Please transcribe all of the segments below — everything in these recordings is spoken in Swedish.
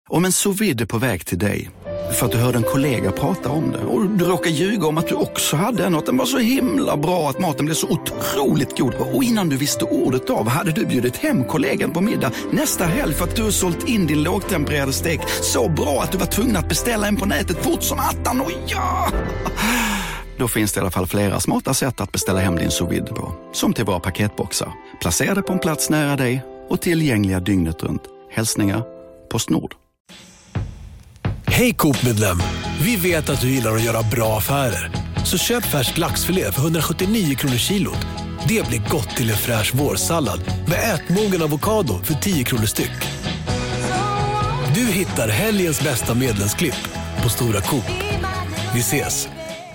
Om en sous vide är på väg till dig för att du hörde en kollega prata om det och du råkar ljuga om att du också hade en och att den var så himla bra att maten blev så otroligt god. Och innan du visste ordet av hade du bjudit hem kollegan på middag nästa helg för att du sålt in din lågtempererade stek så bra att du var tvungen att beställa en på nätet fort som attan. Och ja! Då finns det i alla fall flera smarta sätt att beställa hem din sous vide på. Som till våra paketboxar. Placerade på en plats nära dig och tillgängliga dygnet runt. Hälsningar PostNord. Hej Coop-medlem! Vi vet att du gillar att göra bra affärer. Så köp färsk laxfilé för 179 kronor kilot. Det blir gott till en fräsch vårsallad med ätmogen avokado för 10 kronor styck. Du hittar helgens bästa medlemsklipp på Stora Coop. Vi ses!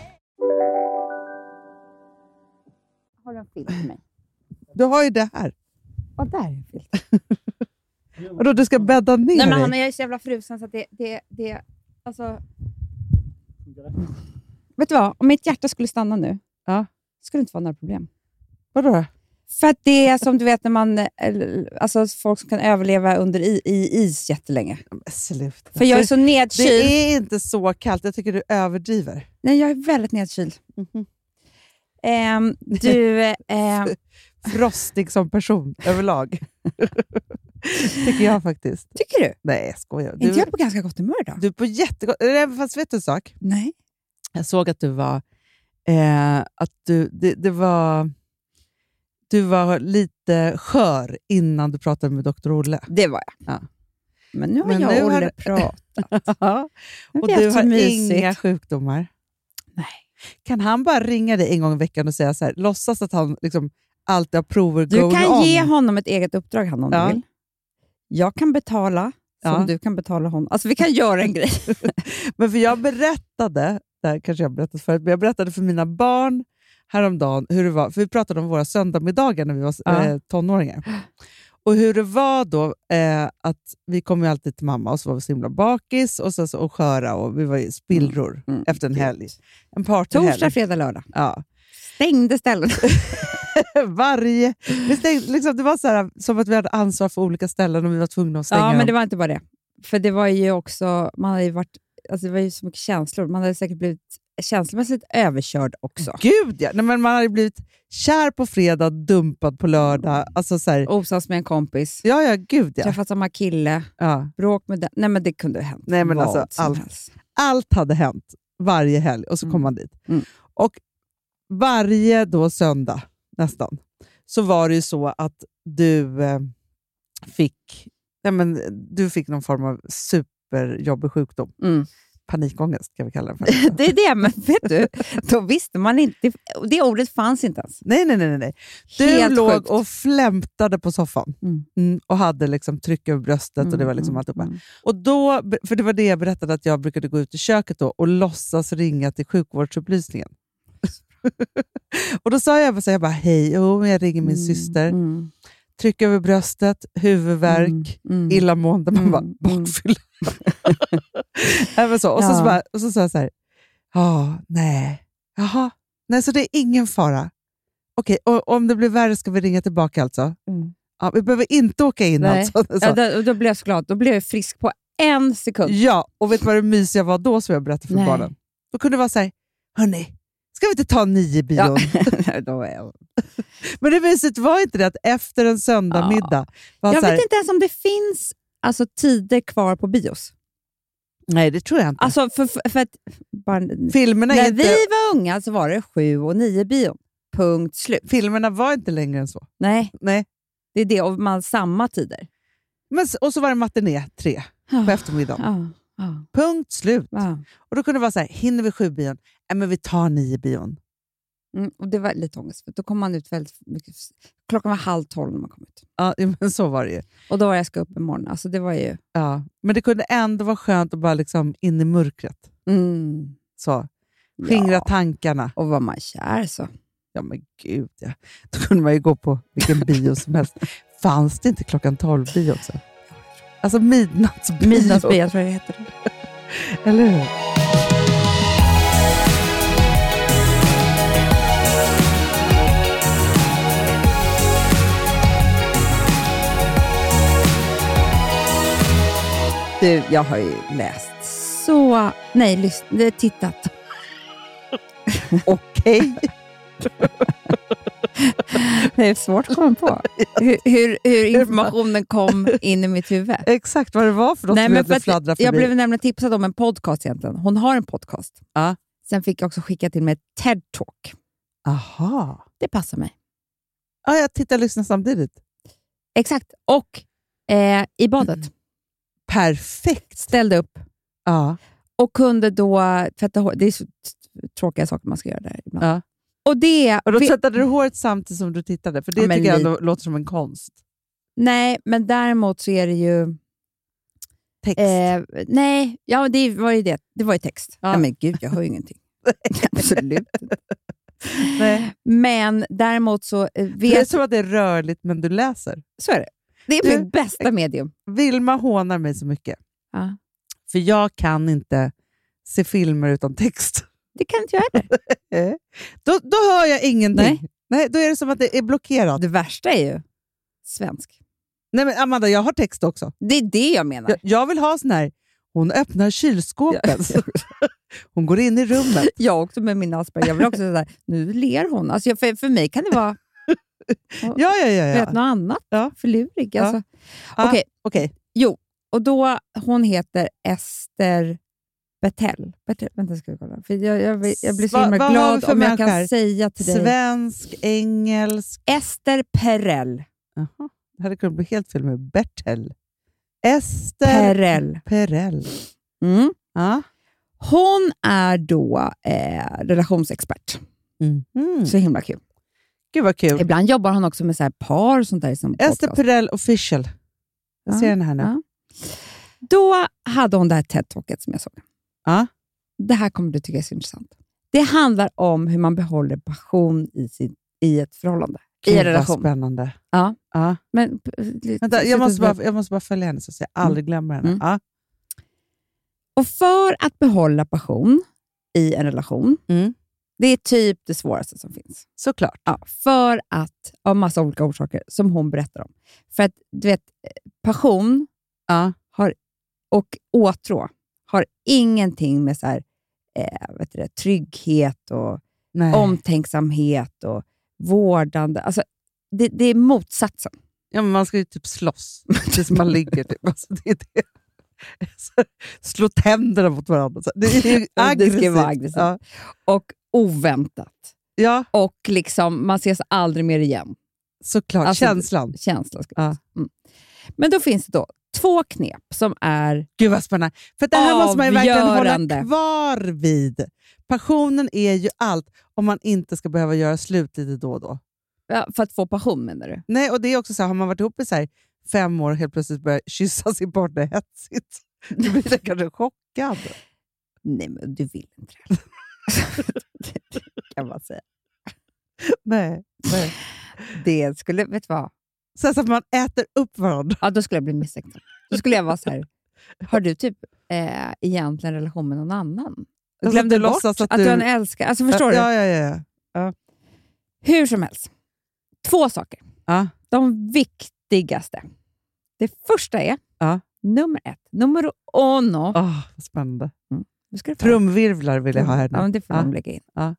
Har du en filt med mig? Du har ju det här. Och där är en filt. Och då du ska bädda ner. Nej, men Hanna, jag är så jävla frusen så att det alltså... Vet du vad? Om mitt hjärta skulle stanna nu, skulle det inte vara några problem. Vadå? För att det är som du vet när man, alltså folk som kan överleva under i is jättelänge. Sluta. För jag är så nedkyld. Det är inte så kallt, jag tycker du överdriver. Nej, jag är väldigt nedkyld. Frostig som person överlag. Tycker jag faktiskt. Tycker du? Nej, jag skojar. Inte jag på ganska gott humör då? Du är på jättegott. Fast vet du en sak? Nej. Jag såg att du var du var lite skör innan du pratade med Dr. Olle. Det var jag. Ja. Men nu har jag och Olle pratat. Och du har inga sjukdomar. Nej. Kan han bara ringa dig en gång i veckan och säga så här, låtsas att han liksom alltid har prover du going on? Du kan ge honom ett eget uppdrag, han, om du vill. Jag kan betala som du kan betala honom. Alltså vi kan göra en grej. Men för jag berättade, där kanske jag berättat förut, men jag berättade för mina barn häromdagen hur det var, för vi pratade om våra söndagsmiddagar när vi var tonåringar. Och hur det var då, att vi kom ju alltid till mamma och så var vi så himla bakis och sköra och vi var i spillror efter en helg. En partyhelg. Torsdag, fredag, lördag. Ja. Stängde ställen. Det var så här, som att vi hade ansvar för olika ställen och vi var tvungna att stänga dem. Ja, men det var inte bara det. För det var ju också, man hade ju varit, alltså det var ju så mycket känslor. Man hade säkert blivit känslomässigt överkörd också. Gud ja, nej, men man hade blivit kär på fredag, dumpad på lördag. Alltså så här, osams med en kompis. Ja, gud ja. Träffat samma kille. Ja. Bråk med den. Nej, men det kunde ha hänt. Nej, men alltså, allt hade hänt varje helg och så kom man dit. Och varje då söndag nästan så var det ju så att du fick någon form av superjobbig sjukdom. Panikångest kan vi kalla det för. Det är det, men vet du, då visste man inte, det ordet fanns inte ens. Nej. Du helt låg sjukt. och flämtade på soffan och hade liksom tryck över bröstet och det var liksom allt uppe. Och då, för det var det jag berättade att jag brukade gå ut i köket då och låtsas ringa till sjukvårdsupplysningen. Och då sa jag bara hej, jag ringer min syster. Tryck över bröstet, huvudvärk, illamående, man bara bortfylla. Och så sa jag så här, nej, så det är ingen fara. Okej, och om det blir värre ska vi ringa tillbaka alltså. Ja, vi behöver inte åka in alltså. Ja, då blev jag så glad, då blev jag frisk på 1 sekund. Ja, och vet du vad det mysiga var då som jag berättade för barnen? Då kunde det vara så här, hörni, ska vi inte ta 9 bion? Ja. Men det mysigt var inte det att efter en söndagmiddag var jag så här, vet inte ens om det finns alltså, tider kvar på bios. Nej, det tror jag inte. Alltså för att filmerna när vi var unga så var det 7 och 9 bion. Punkt slut. Filmerna var inte längre än så. Nej. Det är det, och man samma tider. Och så var det matiné 3 på eftermiddagen. Punkt slut. Och då kunde det vara så här, hinner vi 7 bion? Men vi tar 9 bion. Och det var lite ångest, för då kom man ut väldigt mycket. Klockan var 11:30 när man kom ut. Ja, men så var det ju. Och då var jag ska upp imorgon. Alltså det var ju... Ja, men det kunde ändå vara skönt att bara liksom in i mörkret. Så. Skingra tankarna. Och var man kär så. Ja men gud ja. Då kunde man ju gå på vilken bio som helst. Fanns det inte klockan 12 bio också? Alltså midnattsbio. Midnattsbio tror jag det heter. Eller hur? Du, jag har ju läst så... Nej, tittat. Okej. Det är svårt att komma på hur informationen kom in i mitt huvud. Exakt vad det var för något. Nej, men för att jag blev nämligen tipsad om en podcast egentligen. Hon har en podcast. Ja. Sen fick jag också skicka till mig ett TED-talk. Aha. Det passar mig. Ja, jag tittar och lyssnar samtidigt. Exakt. Och i badet. Perfekt. Ställde upp. Ja. Och kunde då tvätta hår. Det är så tråkiga saker man ska göra där ibland. Ja. Och då tvättade du håret samtidigt som du tittade? För det tycker jag ändå låter som en konst. Nej, men däremot så är det ju... Text? Nej, ja, det var ju det. Det var ju text. Ja. Ja, men gud, jag hör ju ingenting. Absolut. Nej. Men däremot så... Det är som att det är rörligt, men du läser. Så är det. Det är mitt bästa medium. Vilma hånar mig så mycket. Ja. För jag kan inte se filmer utan text. Det kan inte jag heller. Då hör jag ingenting. Nej, då är det som att det är blockerat. Det värsta är ju svensk. Nej, men Amanda, jag har text också. Det är det jag menar. Jag vill ha sån här... Hon öppnar kylskåpet. Hon går in i rummet. Jag också med min Asperger. Jag vill också sådär, nu ler hon. Alltså, för mig kan det vara... Ja. Vet något annat. Ja. Förlurig. Alltså. Okej. Jo, och då hon heter Ester Betell. Vänta, ska jag kolla. För jag blir så himla glad om jag kan säga till dig. Svensk, engelsk. Ester Perell. Jaha. Det hade kunnat bli helt fel med Bertel. Ester Perell. Mm. Ja. Hon är då relationsexpert. Så himla kul. Gud vad kul. Ibland jobbar hon också med så här par och sånt där. Som Ester Perell official. Jag ser henne här nu. Ja. Då hade hon det här TED-talket som jag såg. Ja. Det här kommer du tycka är så intressant. Det handlar om hur man behåller passion i ett förhållande. I en relation. Spännande. Ja. Ja. Men, vänta, jag måste bara följa henne så att jag aldrig glömmer henne. Ja. Och för att behålla passion i en relation, det är typ det svåraste som finns. Såklart. Ja, för att, av massa olika orsaker som hon berättar om. För att, du vet, passion och åtrå har ingenting med så här, trygghet och omtänksamhet och vårdande. Alltså, det är motsatsen. Ja, men man ska ju typ slåss tills man ligger. Typ. Alltså, det är det. Slå tänderna mot varandra. Det är aggressivt. Det ska vara aggressivt. Ja. Och oväntat. Ja. Och liksom, man ses aldrig mer igen. Såklart, alltså, känslan. Ja. Men då finns det då 2 knep som är... Gud vad spännande. För det här måste man ju verkligen hålla kvar vid. Passionen är ju allt om man inte ska behöva göra slut lite då och då. Ja, för att få passion menar du? Nej, och det är också så här, har man varit ihop i så här 5 år och helt plötsligt börjar kyssa sin partner hetsigt. Du blir kanske chockad. Nej, men du vill inte det. Det kan man säga. Nej. Det skulle, vet du vad? Så att man äter upp varandra. Ja, då skulle jag bli misstänkt. Då skulle jag vara så här, har du typ egentligen relation med någon annan? Jag glömde bort att du en älskar. Alltså förstår du? Ja. Hur som helst. 2 saker. Ja. De viktigaste. Det första är nummer 1. Nummer 1. Vad spännande. Trumvirvlar vill jag ha här nu. Ja, men det får de lägga in. Ja.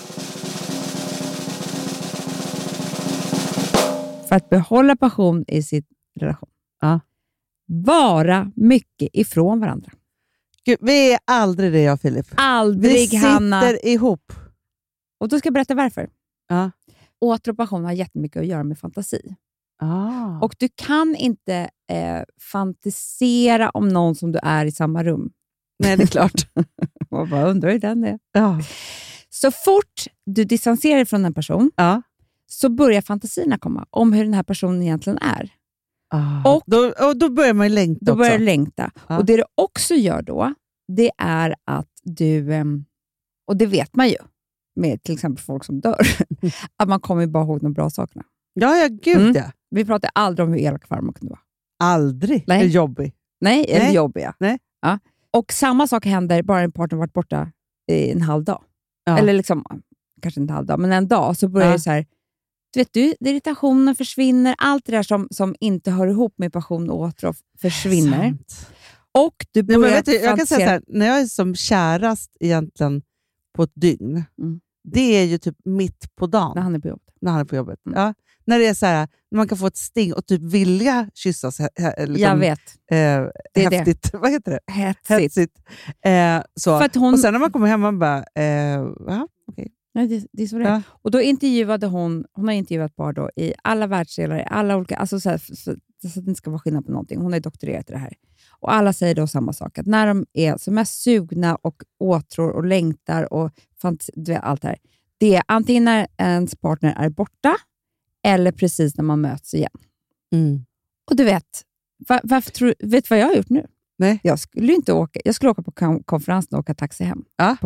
För att behålla passion i sin relation. Vara mycket ifrån varandra. Gud, vi är aldrig det, jag och Filip. Aldrig, Hanna. Vi sitter ihop. Och då ska jag berätta varför. Ja. Åter och passion har jättemycket att göra med fantasi. Och du kan inte fantisera om någon som du är i samma rum. Nej, det är klart. Och bara undrar hur den är. Ja. Så fort du distanserar dig från en person så börjar fantasierna komma om hur den här personen egentligen är. Och då börjar man ju längta. Då börjar du längta. Och det du också gör då, det är att du, och det vet man ju med till exempel folk som dör, att man kommer bara ihåg de bra sakerna. Ja, gud ja. Vi pratar aldrig om hur elak farmor kunde vara. Aldrig. Nej. Är jobbig. Nej, är jobbiga. Nej. Ja. Och samma sak händer bara en partner varit borta i en halv dag. Ja. Eller liksom, kanske inte en halv dag, men en dag så börjar det så här, irritationen försvinner, allt det där som inte hör ihop med passion och åtrå försvinner. Och du börjar vet du, jag kan säga så här, när jag är som kärast egentligen på ett dygn, det är ju typ mitt på dagen. När han är på jobbet. Ja. När det är så här, när man kan få ett sting och typ vilja kyssas. Liksom, jag vet. Det är häftigt. det. Vad heter det? Hetsigt. Så. För att och sen när man kommer hem, man bara, okej. Nej, det är så det är. Och då intervjuade hon har intervjuat par då i alla världsdelar, i alla olika, alltså så att det inte ska vara skillnad på någonting. Hon har doktorerat i det här. Och alla säger då samma sak, att när de är som mest sugna och åtrår och längtar och allt det här, det är antingen när ens partner är borta eller precis när man möts igen. Och du vet, vet du vad jag har gjort nu? Nej. Jag skulle åka på konferensen och åka taxi hem.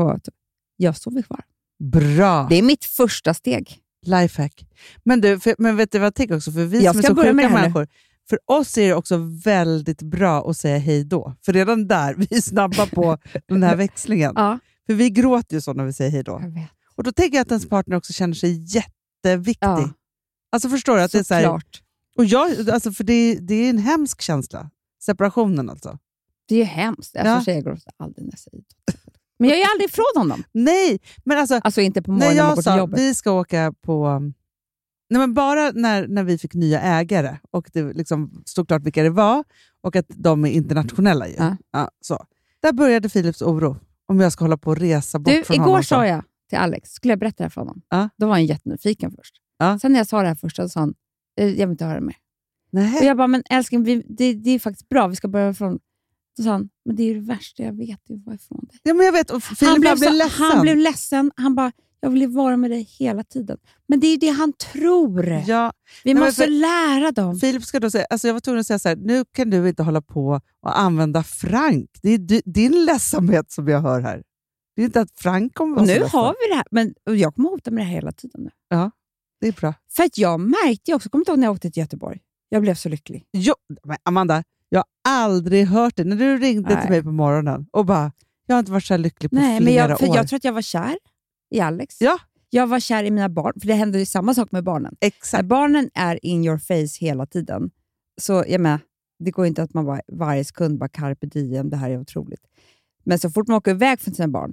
Jag sover kvar. Bra. Det är mitt första steg. Lifehack. Men vet du vad jag tänker också? För vi jag som är så sjuka människor, för oss är det också väldigt bra att säga hej då. För redan där, vi är snabba på den här växlingen. Ja. För vi gråter ju så när vi säger hej då. Jag vet. Och då tänker jag att ens partner också känner sig jätteviktig. Ja. Alltså förstår du? Att det är så här, klart. Och alltså för det är en hemsk känsla. Separationen alltså. Det är ju hemskt. Jag gråter aldrig när jag säger det. Men jag är aldrig ifrån honom. Nej, men alltså inte på morgonen när man går till jobbet. Vi ska åka på... Nej, men bara när vi fick nya ägare och det liksom stod klart vilka det var och att de är internationella ju. Ja, så. Där började Philips oro om jag ska hålla på och resa bort från honom. Igår sa jag till Alex, skulle jag berätta det här för honom? Då var han jättenyfiken först. Sen när jag sa det här först så sa han, jag vill inte höra mer. Och jag bara, men älskling, det är faktiskt bra, vi ska börja från... Då sa han, men det är ju det värsta jag vet, det var ifrån dig. Ja, men jag vet, och Filip blev ledsen. Han blev ledsen, han bara, jag vill vara med dig hela tiden. Men det är ju det han tror. Ja. Vi måste lära dem. Filip ska då säga, alltså jag var tvungen att säga så här, nu kan du inte hålla på och använda Frank. Det är din ledsamhet som jag hör här. Det är inte att Frank kommer vara så ledsen. Nu har vi det här, men jag kommer hota med det här hela tiden nu. Ja, det är bra. För att jag märkte också, kommer inte ihåg när jag åkte till Göteborg. Jag blev så lycklig. Jo, men Amanda, jag har aldrig hört det. När du ringde till mig på morgonen och bara, jag har inte varit så här lycklig på flera år. Jag tror att jag var kär i Alex. Ja. Jag var kär i mina barn, för det händer ju samma sak med barnen. Exakt. När barnen är in your face hela tiden, så det går inte att man bara varje sekund bara carpe diem, det här är otroligt. Men så fort man åker iväg från sina barn,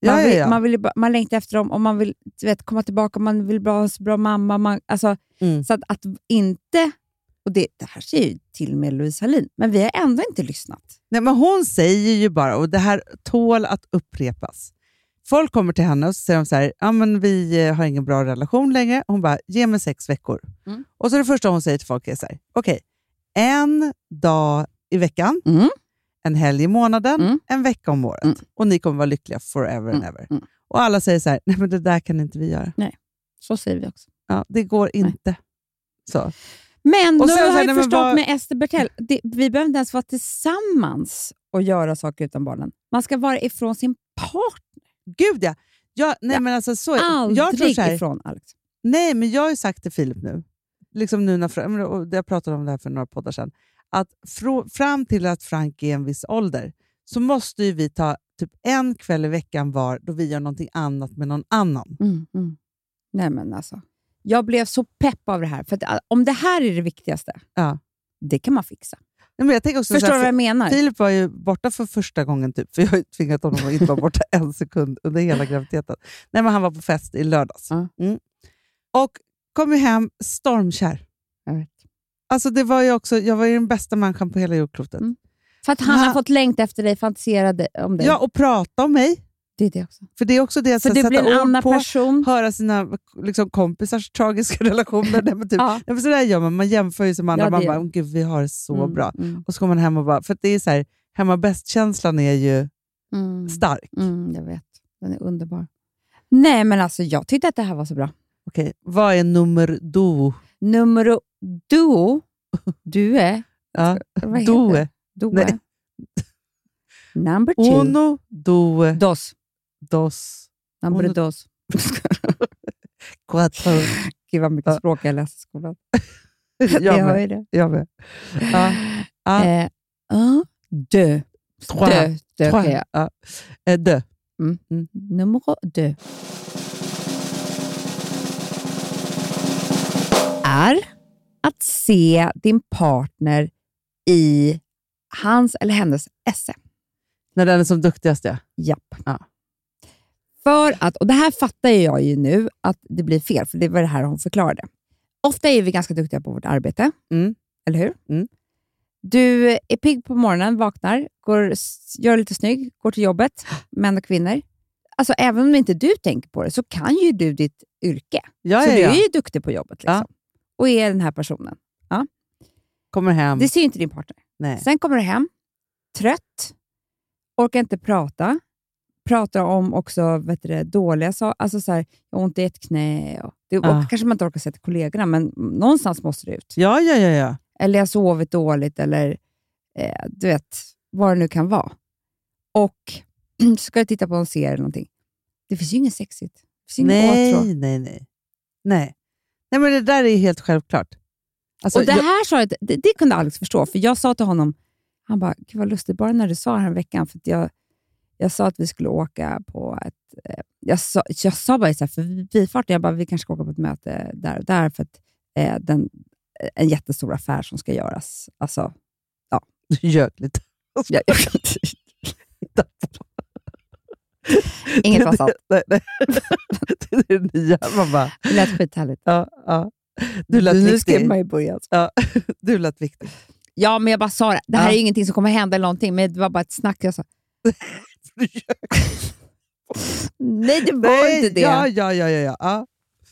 man längtar efter dem och man vill komma tillbaka, man vill vara så bra mamma. Så att inte... Och det här säger ju till med Louise Hallin, men vi har ändå inte lyssnat. Nej, men hon säger ju bara, och det här tål att upprepas. Folk kommer till henne och säger så här, men vi har ingen bra relation längre. Hon bara, ge mig 6 veckor. Och så det första hon säger till folk är så här, okej, en dag i veckan, en helg i månaden, en vecka om året. Och ni kommer vara lyckliga forever and ever. Och alla säger så här, nej men det där kan inte vi göra. Nej, så säger vi också. Ja, det går inte. Så. Men nu har jag förstått med Ester Bertell, vi behöver inte ens vara tillsammans och göra saker utan barnen. Man ska vara ifrån sin partner. Gud ja. Men alltså, så, aldrig jag tror så här, ifrån Alex. Nej, men jag har ju sagt till Filip nu, liksom nu när jag pratade om det här för några poddar sedan, att fram till att Frank är en viss ålder så måste ju vi ta typ en kväll i veckan var då vi gör någonting annat med någon annan. Nej men alltså. Jag blev så pepp av det här. För att, om det här är det viktigaste, det kan man fixa. Nej, men jag tänker också förstår du vad jag menar? Filip var ju borta för första gången typ. För jag har ju tvingat honom att inte vara borta en sekund under hela graviditeten. Nej, men han var på fest i lördags. Och kom ju hem stormkär. Jag vet. Alltså det var ju också, jag var ju den bästa människan på hela jordklotet. För att han har fått längta efter dig, fantiserade om dig. Ja, och prata om mig. Det är det också. För det är också det, för det blir en annan person. Höra sina liksom, kompisars tragiska relationer. Nej, så där gör man jämför ju som andra. Man bara, gud, vi har det så bra. Och så kommer man hem och bara, för det är så här, hemma bäst-känslan är ju stark. Jag vet, den är underbar. Nej, men alltså jag tyckte att det här var så bra. Okej, vad är nummer do? Nummer do? Du är? Ja, do. Nej. Number 2. Uno, dos. Dos. Number dos. Quattro. Gud vad mycket språk jag läser i skolan. Jag hör ju det. Jag med. Deux. Deux. Nummer 2. Är att se din partner i hans eller hennes esse. När den är som duktigast, ja. Japp. Ja. För att, och det här fattar jag ju nu att det blir fel, för det var det här hon förklarade. Ofta är vi ganska duktiga på vårt arbete, eller hur? Mm. Du är pigg på morgonen, vaknar, gör lite snygg, går till jobbet, män och kvinnor. Alltså även om inte du tänker på det så kan ju du ditt yrke. Så du är ju duktig på jobbet liksom. Och är den här personen. Ja. Kommer hem. Det ser ju inte din partner. Nej. Sen kommer du hem, trött, orkar inte prata. Pratar om också dåliga saker. Alltså så här, jag har ont i ett knä. Och kanske man inte orkar säga till kollegorna, men någonstans måste det ut. Ja. Eller jag har sovit dåligt, eller du vet, vad det nu kan vara. Och ska jag titta på en serie eller någonting. Det finns ju inget sexigt. Det finns Nej, men det där är helt självklart. Alltså, och det här sa jag, det kunde Alex förstå. För jag sa till honom, han bara, gud vad lustigt, bara när du sa här en veckan, för att jag sa att vi skulle åka på ett... Jag sa bara så här, för förbifarten, jag bara, vi kanske ska åka på ett möte där och där, för att en jättestor affär som ska göras. Alltså, ja. Du ljög lite. Inget var sant. Nej. Det är det nya. Man bara, det lät skithärligt. Ja. Du lät nu viktig. ska man ju börja. Ja, du lät viktig. Ja, men jag bara sa det. Det här är ingenting som kommer hända eller någonting, men det var bara ett snack jag sa. Nej, det var inte det. Ja.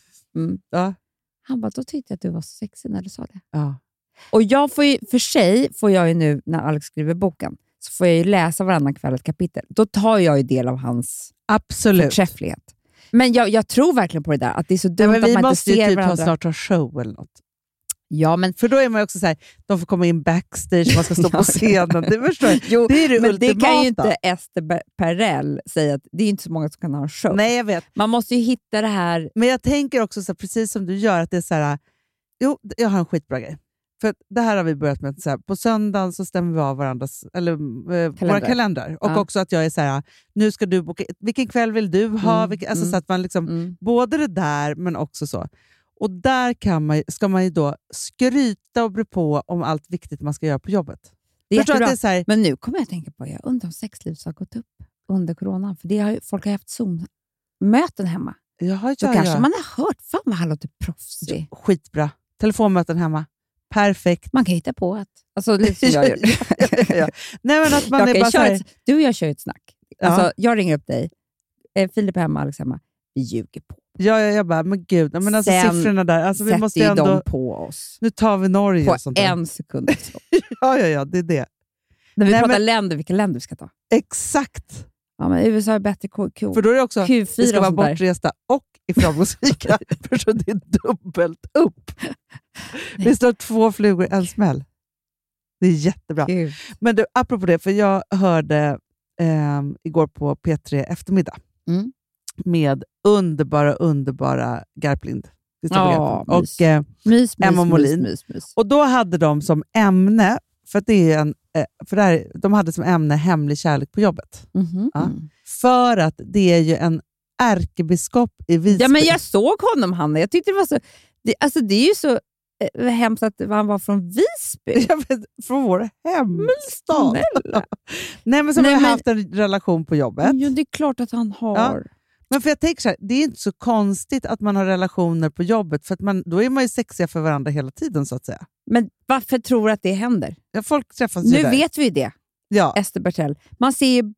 Ja. Han bara, då tyckte jag att du var så sexig när du sa det. Ja. Och jag får jag ju nu, när Alex skriver boken, så får jag ju läsa varannan kväll ett kapitel. Då tar jag ju del av hans förträfflighet. Men jag tror verkligen på det där, att det är så dumt att man inte ser varandra. Vi måste ju typ snart ha show eller något. Ja, men för då är man ju också så här, de får komma in backstage, man ska stå på scenen. Det förstår jag. Jo, det är det men ultimata. Det kan ju inte Ester Perell säga, att det är inte så många som kan ha en show. Nej, jag vet. Man måste ju hitta det här. Men jag tänker också så här, precis som du gör, att det är så här, jo, jag har en skitbra grej. För det här har vi börjat med, så här, på söndagen så stämmer vi av varandras, eller våra kalendrar. Och också att jag är så här, nu ska du boka, vilken kväll vill du ha? Så att man liksom, både det där, men också så. Och där ska man ju då skryta och bry på om allt viktigt man ska göra på jobbet. Det är det är så här, men nu kommer jag att tänka på, jag undrar om sexlivet har gått upp under coronan. För folk har haft Zoom-möten hemma. Så kanske man har hört, fan vad han låter proffsig. Skitbra. Telefonmöten hemma. Perfekt. Man kan hitta på att... Alltså lite som jag gör. Nej, men att man är bara så här... Du och jag kör ett snack. Alltså, jag ringer upp dig. Filip är hemma, Alex hemma. Vi ljuger på. Ja, jag bara, men gud. Men alltså siffrorna där. Alltså, vi måste ändå... de på oss. Nu tar vi Norge. På och sånt där. en sekund. ja, det är det. När vi pratar länder, vilka länder vi ska ta. Exakt. Ja, men USA är bättre För då är det också, Q4 vi ska vara bortresta och i framgångsrika. För så det är dubbelt upp. Vi står 2 flugor i en smäll. Det är jättebra. Gud. Men du, apropå det, för jag hörde igår på P3 eftermiddag med underbara Garplind. Och Emma Molin. Och då hade de som ämne, för att det är de hade som ämne hemlig kärlek på jobbet. För att det är ju en ärkebiskop i Visby. Ja, men jag såg honom, Hanna. Jag tyckte det var så... Det är ju så hemskt att han var från Visby. Jag vet, från vår hemstad. Nej, men som har haft en relation på jobbet. Ja, det är klart att han har. Ja. Men för jag tänker så här, det är inte så konstigt att man har relationer på jobbet, för att då är man ju sexiga för varandra hela tiden, så att säga. Men varför tror du att det händer? Ja, folk träffas nu vet vi det. Ja. Ester Pertell. Man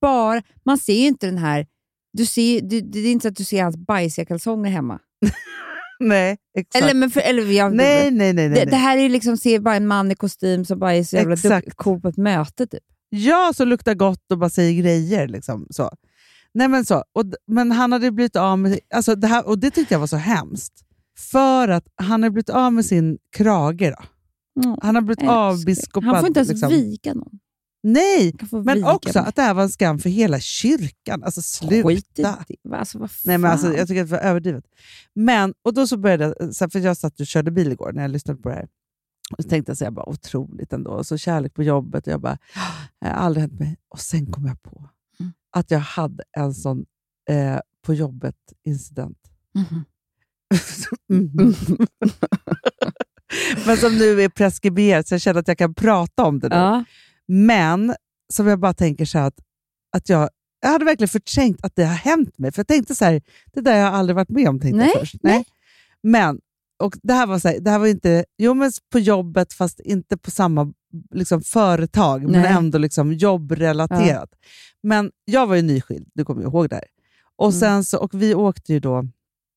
ser ju inte den här... det är inte så att du ser hans bajsiga kalsonger hemma. Nej, exakt. Nej. Det här är liksom, ser bara en man i kostym som bara är så jävla cool på ett möte typ. Ja, så luktar gott och bara säger grejer liksom så. Nej, men så. Men han hade blivit av med... Alltså det här, och det tyckte jag var så hemskt. För att han har blivit av med sin krage då. Han har blivit avbiskopad. Han får inte ens viga någon. Nej, men också att det här var en skam för hela kyrkan. Alltså sluta. Nej, men alltså, jag tycker att det var överdrivet. Men, och då så började jag, för jag satt och körde bil igår när jag lyssnade på det här. Och så tänkte jag så bara, otroligt ändå. Och så kärlek på jobbet. Och jag bara, det har aldrig hänt mig. Och sen kom jag på att jag hade en sån på jobbet incident. Men som nu är preskriberat, så jag känner att jag kan prata om det nu. Ja. Men som jag bara tänker så här att jag hade verkligen förträngt att det har hänt mig. För jag tänkte så här, det där har jag aldrig varit med om först. Nej. Men, och det här var så här, det här var inte, men på jobbet fast inte på samma liksom, företag. Nej. Men ändå liksom jobbrelaterat. Ja. Men jag var ju nyskild, du kommer ju ihåg det här. Och sen så, och vi åkte ju då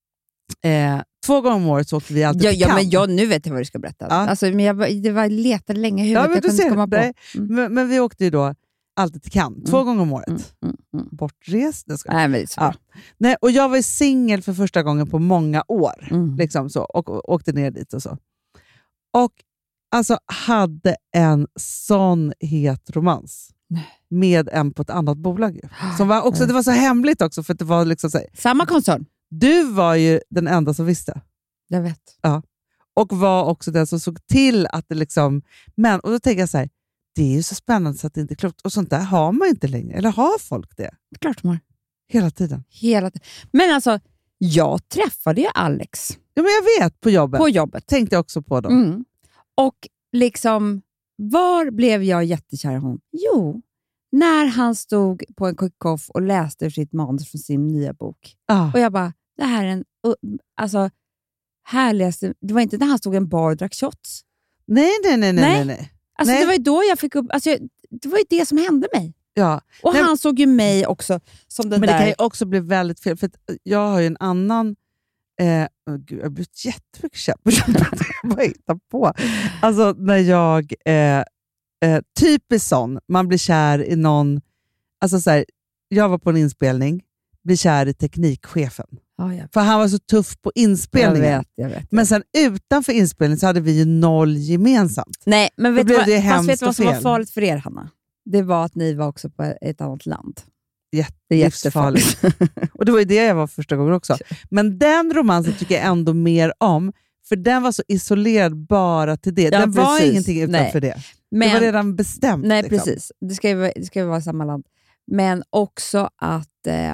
2 gånger om året så åkte vi alltid till Cannes. Men nu vet jag vad du ska berätta. Ja. Alltså, men det var letade länge i huvudet. Jag kunde komma på. Men vi åkte ju då alltid till Cannes, 2 gånger om året. Bortrest. Nej, men det är så. Nej, och jag var ju singel för första gången på många år. Liksom så, och åkte ner dit och så. Och alltså hade en sån het romans. Med en på ett annat bolag. Som var också, det var så hemligt också. För att det var liksom så här, samma koncern. Du var ju den enda som visste. Jag vet. Ja. Och var också den som såg till att det liksom... Men, och då tänker jag så här, det är ju så spännande så att det inte är klokt. Och sånt där har man inte längre. Eller har folk det? Klart de har. Hela tiden. Men alltså, jag träffade ju Alex. Ja, men jag vet, på jobbet. På jobbet. Tänkte jag också på dem. Och liksom, var blev jag jättekär i honom? Jo, när han stod på en kick-off och läste sitt manus från sin nya bok. Och jag bara, det här är en... Alltså, här läste... Det var inte när han stod en bar och drack shots. Nej. Alltså, det var ju då jag fick upp... Alltså, det var ju det som hände mig. Ja. Och han såg ju mig också som den där... Men det kan ju också bli väldigt fel. För att jag har ju en annan... Gud, jag har blivit jättemycket kär på köpet. Vad hittar på? Alltså, när jag... typiskt sån. Man blir kär i någon... Alltså så här, jag var på en inspelning. Blir kär i teknikchefen. För han var så tuff på inspelningen. Jag vet. Men sen utanför inspelningen så hade vi ju 0 gemensamt. Nej, men vet du vad som var fel. farligt för er, Hanna? Det var att ni var också på ett annat land. Jättefarligt. Och det var ju det jag var första gången också. Men den romansen tycker jag ändå mer om. För den var så isolerad bara till det. Ja, den var ingenting utanför det. Men, det var redan bestämt. Nej, liksom. Precis. Det ska ju vara samma land. Men också att...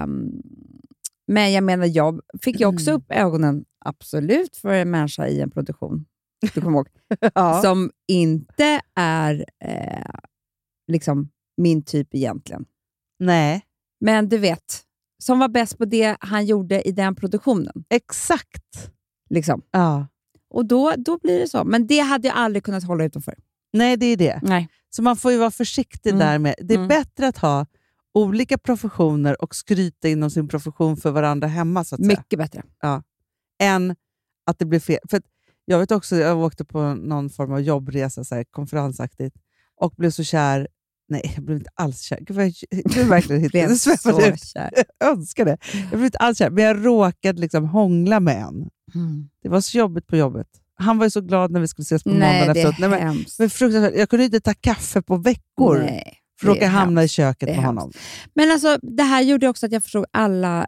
men jag menar, jag fick ju också upp ögonen absolut för en människa i en produktion. Du kommer ihåg. Som inte är liksom min typ egentligen. Nej. Men du vet, som var bäst på det han gjorde i den produktionen. Exakt. Liksom. Ja. Och då blir det så. Men det hade jag aldrig kunnat hålla utanför. Nej, det är det. Nej. Så man får ju vara försiktig där med. Det är bättre att ha olika professioner och skryta inom sin profession för varandra hemma. Så att mycket säga. Bättre. Ja. Än att det blir fel. För att jag vet också, jag åkte på någon form av jobbresa, så här, konferensaktigt, och blev så kär. Nej, jag blev inte alls kär. Gud, jag blev verkligen blev så kär. Jag önskar det. Jag blev inte alls kär, men jag råkade liksom hångla med en. Det var så jobbigt på jobbet. Han var ju så glad när vi skulle ses på måndagen efteråt. Nej, det är hemskt. Men fruktansvärt. Jag kunde inte ta kaffe på veckor. Nej, för att råka hamna i köket med honom. Men alltså, det här gjorde också att jag förstod alla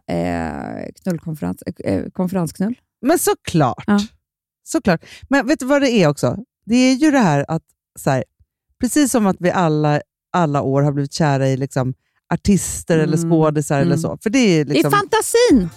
konferensknull. Men såklart. Ja. Såklart. Men vet du vad det är också? Det är ju det här att så här, precis som att vi alla år har blivit kära i liksom, artister eller skådisar eller så. För det är liksom... Det är fantasin!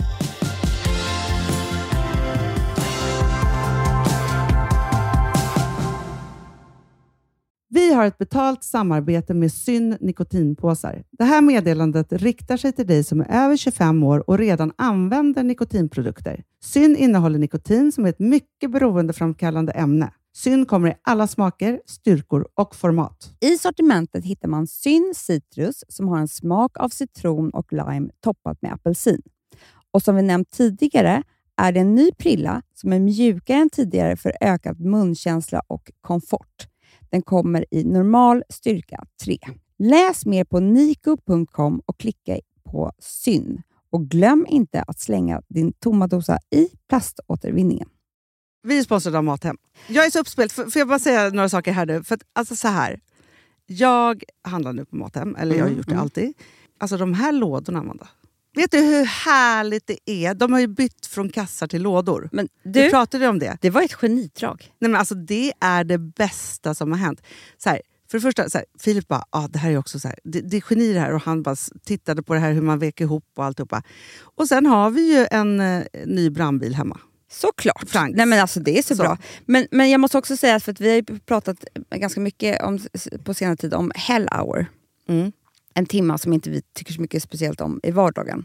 Vi har ett betalt samarbete med Syn nikotinpåsar. Det här meddelandet riktar sig till dig som är över 25 år och redan använder nikotinprodukter. Syn innehåller nikotin som är ett mycket beroendeframkallande ämne. Syn kommer i alla smaker, styrkor och format. I sortimentet hittar man Syn Citrus som har en smak av citron och lime toppat med apelsin. Och som vi nämnt tidigare är det en ny prilla som är mjukare än tidigare för ökad munkänsla och komfort. Den kommer i normal styrka 3. Läs mer på niko.com och klicka på Syn. Och glöm inte att slänga din tomma dosa i plaståtervinningen. Vi är sponsrade av Mathem. Jag är så uppspelt. Får jag bara säga några saker här nu? För att, alltså så här. Jag handlar nu på Mathem. Eller jag har gjort det alltid. Alltså de här lådorna, Amanda. Vet du hur härligt det är? De har ju bytt från kassar till lådor. Men du pratade om det. Det var ett genidrag. Nej, men alltså det är det bästa som har hänt. Så här, för det första, så här, Filip bara, det här är också så här, det är geni det här. Och han bara tittade på det här hur man vek ihop och alltihopa. Och sen har vi ju en ny brandbil hemma. Såklart. Franks. Nej, men alltså, det är så bra. Men jag måste också säga, för att vi har ju pratat ganska mycket på senare tid om hell hour. En timma som inte vi tycker så mycket speciellt om i vardagen.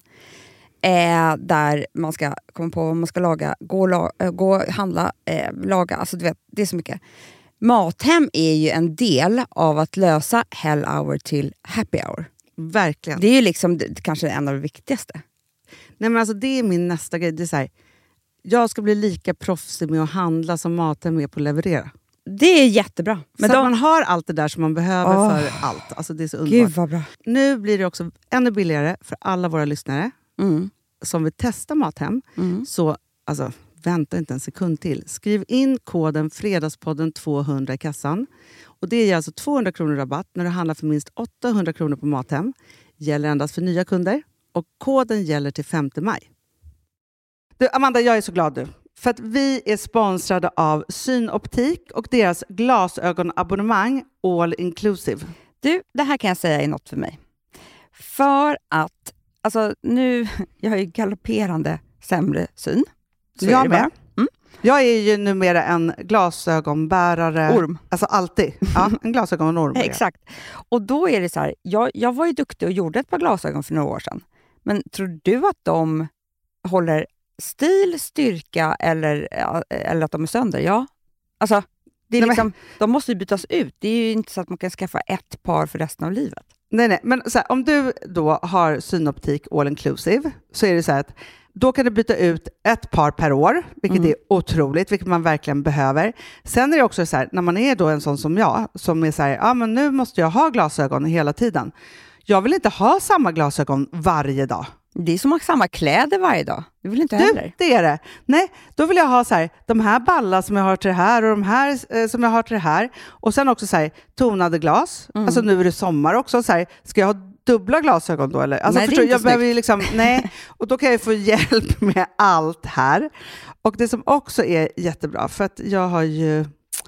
Där man ska komma på vad man ska laga, gå handla, laga. Alltså du vet, det är så mycket. Mathem är ju en del av att lösa hell hour till happy hour. Verkligen. Det är ju liksom kanske en av det viktigaste. Nej, men alltså, det är min nästa grej. Det är så här, jag ska bli lika proffsig med att handla som Mathem är på att leverera. Det är jättebra. Men så man har allt det där som man behöver för allt. Alltså, det är så underbart. Gud vad bra. Nu blir det också ännu billigare för alla våra lyssnare som vill testa Mathem. Så alltså, vänta inte en sekund till. Skriv in koden Fredagspodden 200 i kassan. Och det ger alltså 200 kronor rabatt när du handlar för minst 800 kronor på Mathem. Gäller endast för nya kunder. Och koden gäller till 5 maj. Du, Amanda, jag är så glad nu. För att vi är sponsrade av Synoptik och deras glasögonabonnemang All Inclusive. Du, det här kan jag säga är något för mig. För att, alltså nu, jag har ju galopperande sämre syn. Så jag är det med. Jag är ju numera en glasögonbärare. Orm. Alltså alltid. Ja, en glasögonorm. Exakt. Och då är det så här, jag var ju duktig och gjorde ett par glasögon för några år sedan. Men tror du att de håller stil, styrka eller att de är sönder? Ja. Alltså, det är liksom, de måste ju bytas ut. Det är ju inte så att man kan skaffa ett par för resten av livet. Nej. Men så här, om du då har Synoptik All Inclusive så är det så här att då kan du byta ut ett par per år, vilket är otroligt, vilket man verkligen behöver. Sen är det också så här, när man är då en sån som jag, som är så här, men nu måste jag ha glasögon hela tiden. Jag vill inte ha samma glasögon varje dag. Det är som att ha samma kläder varje dag. Det vill inte heller. Det är det. Nej, då vill jag ha så här, de här ballar som jag har till det här och de här som jag har till det här. Och sen också så här, tonade glas. Alltså nu är det sommar också. Så här, ska jag ha dubbla glasögon då? Eller? Alltså, nej, förstår, jag behöver ju liksom, nej. Och då kan jag få hjälp med allt här. Och det som också är jättebra, för att jag har ju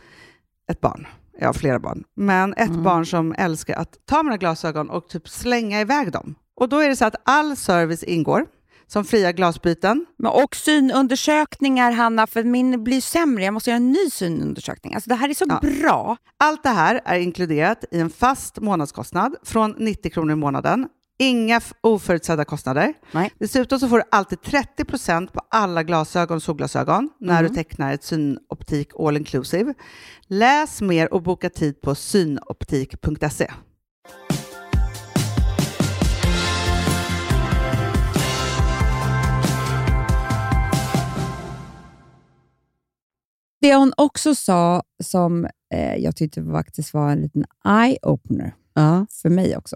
ett barn. Jag har flera barn. Men ett barn som älskar att ta mina glasögon och typ slänga iväg dem. Och då är det så att all service ingår. Som fria glasbyten. Och synundersökningar, Hanna, för min blir sämre. Jag måste göra en ny synundersökning. Alltså det här är så bra. Allt det här är inkluderat i en fast månadskostnad från 90 kronor i månaden. Inga oförutsedda kostnader. Nej. Dessutom så får du alltid 30% på alla glasögon och solglasögon när du tecknar ett Synoptik All Inclusive. Läs mer och boka tid på synoptik.se. Det hon också sa som jag tyckte faktiskt var en liten eye-opener för mig också.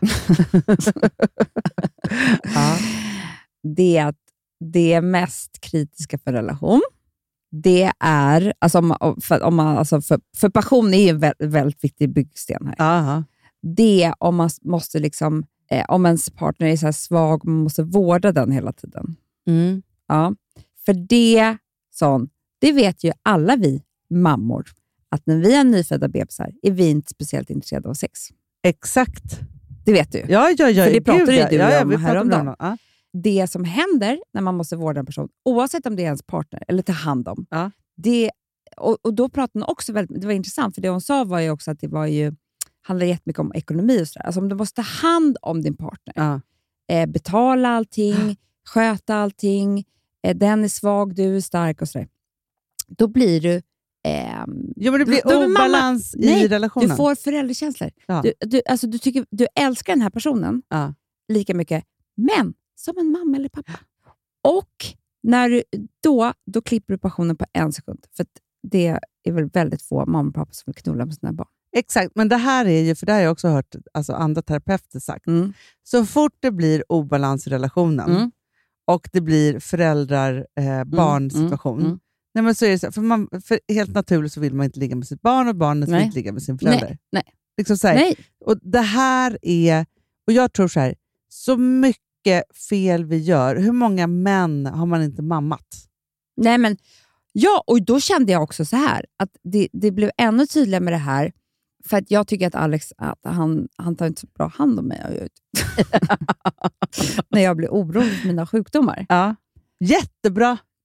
Det är att det mest kritiska för relation, det är, alltså för passion är ju en väldigt viktig byggsten här. Det är om man måste liksom, om ens partner är så här svag, man måste vårda den hela tiden. Ja, för det vet ju alla vi mammor, att när vi har nyfödda bebisar är vi inte speciellt intresserade av sex. Exakt. Det vet du. Ja. För det pratade ju du om häromdagen. Ja. Det som händer när man måste vårda en person, oavsett om det är ens partner eller ta hand om, det, och då pratade hon också väldigt, det var intressant, för det hon sa var ju också att det var ju, handlar jättemycket om ekonomi och sådär. Alltså om du måste ta hand om din partner, betala allting, sköta allting, den är svag, du är stark och sådär. Då blir du... men det blir obalans i relationen. Du får föräldrakänslor. Ja. Du älskar den här personen lika mycket, men som en mamma eller pappa. Och när du, då klipper du passionen på 1 sekund. För att det är väl väldigt få mamma och pappa som vill knulla med sina barn. Exakt, men det här är ju, för det har jag också hört andra terapeuter sagt. Så fort det blir obalans i relationen och det blir föräldrar-barn-situation. Nej, men så är det så, för helt naturligt så vill man inte ligga med sitt barn och barnet vill inte ligga med sin förälder. Nej. Liksom så här. Nej. Och det här är, och jag tror så här, så mycket fel vi gör. Hur många män har man inte mammat? Nej, men ja, och då kände jag också så här, att det blev ännu tydligare med det här, för att jag tycker att Alex, att han tar inte så bra hand om mig när jag blir orolig för mina sjukdomar. Ja. Jättebra.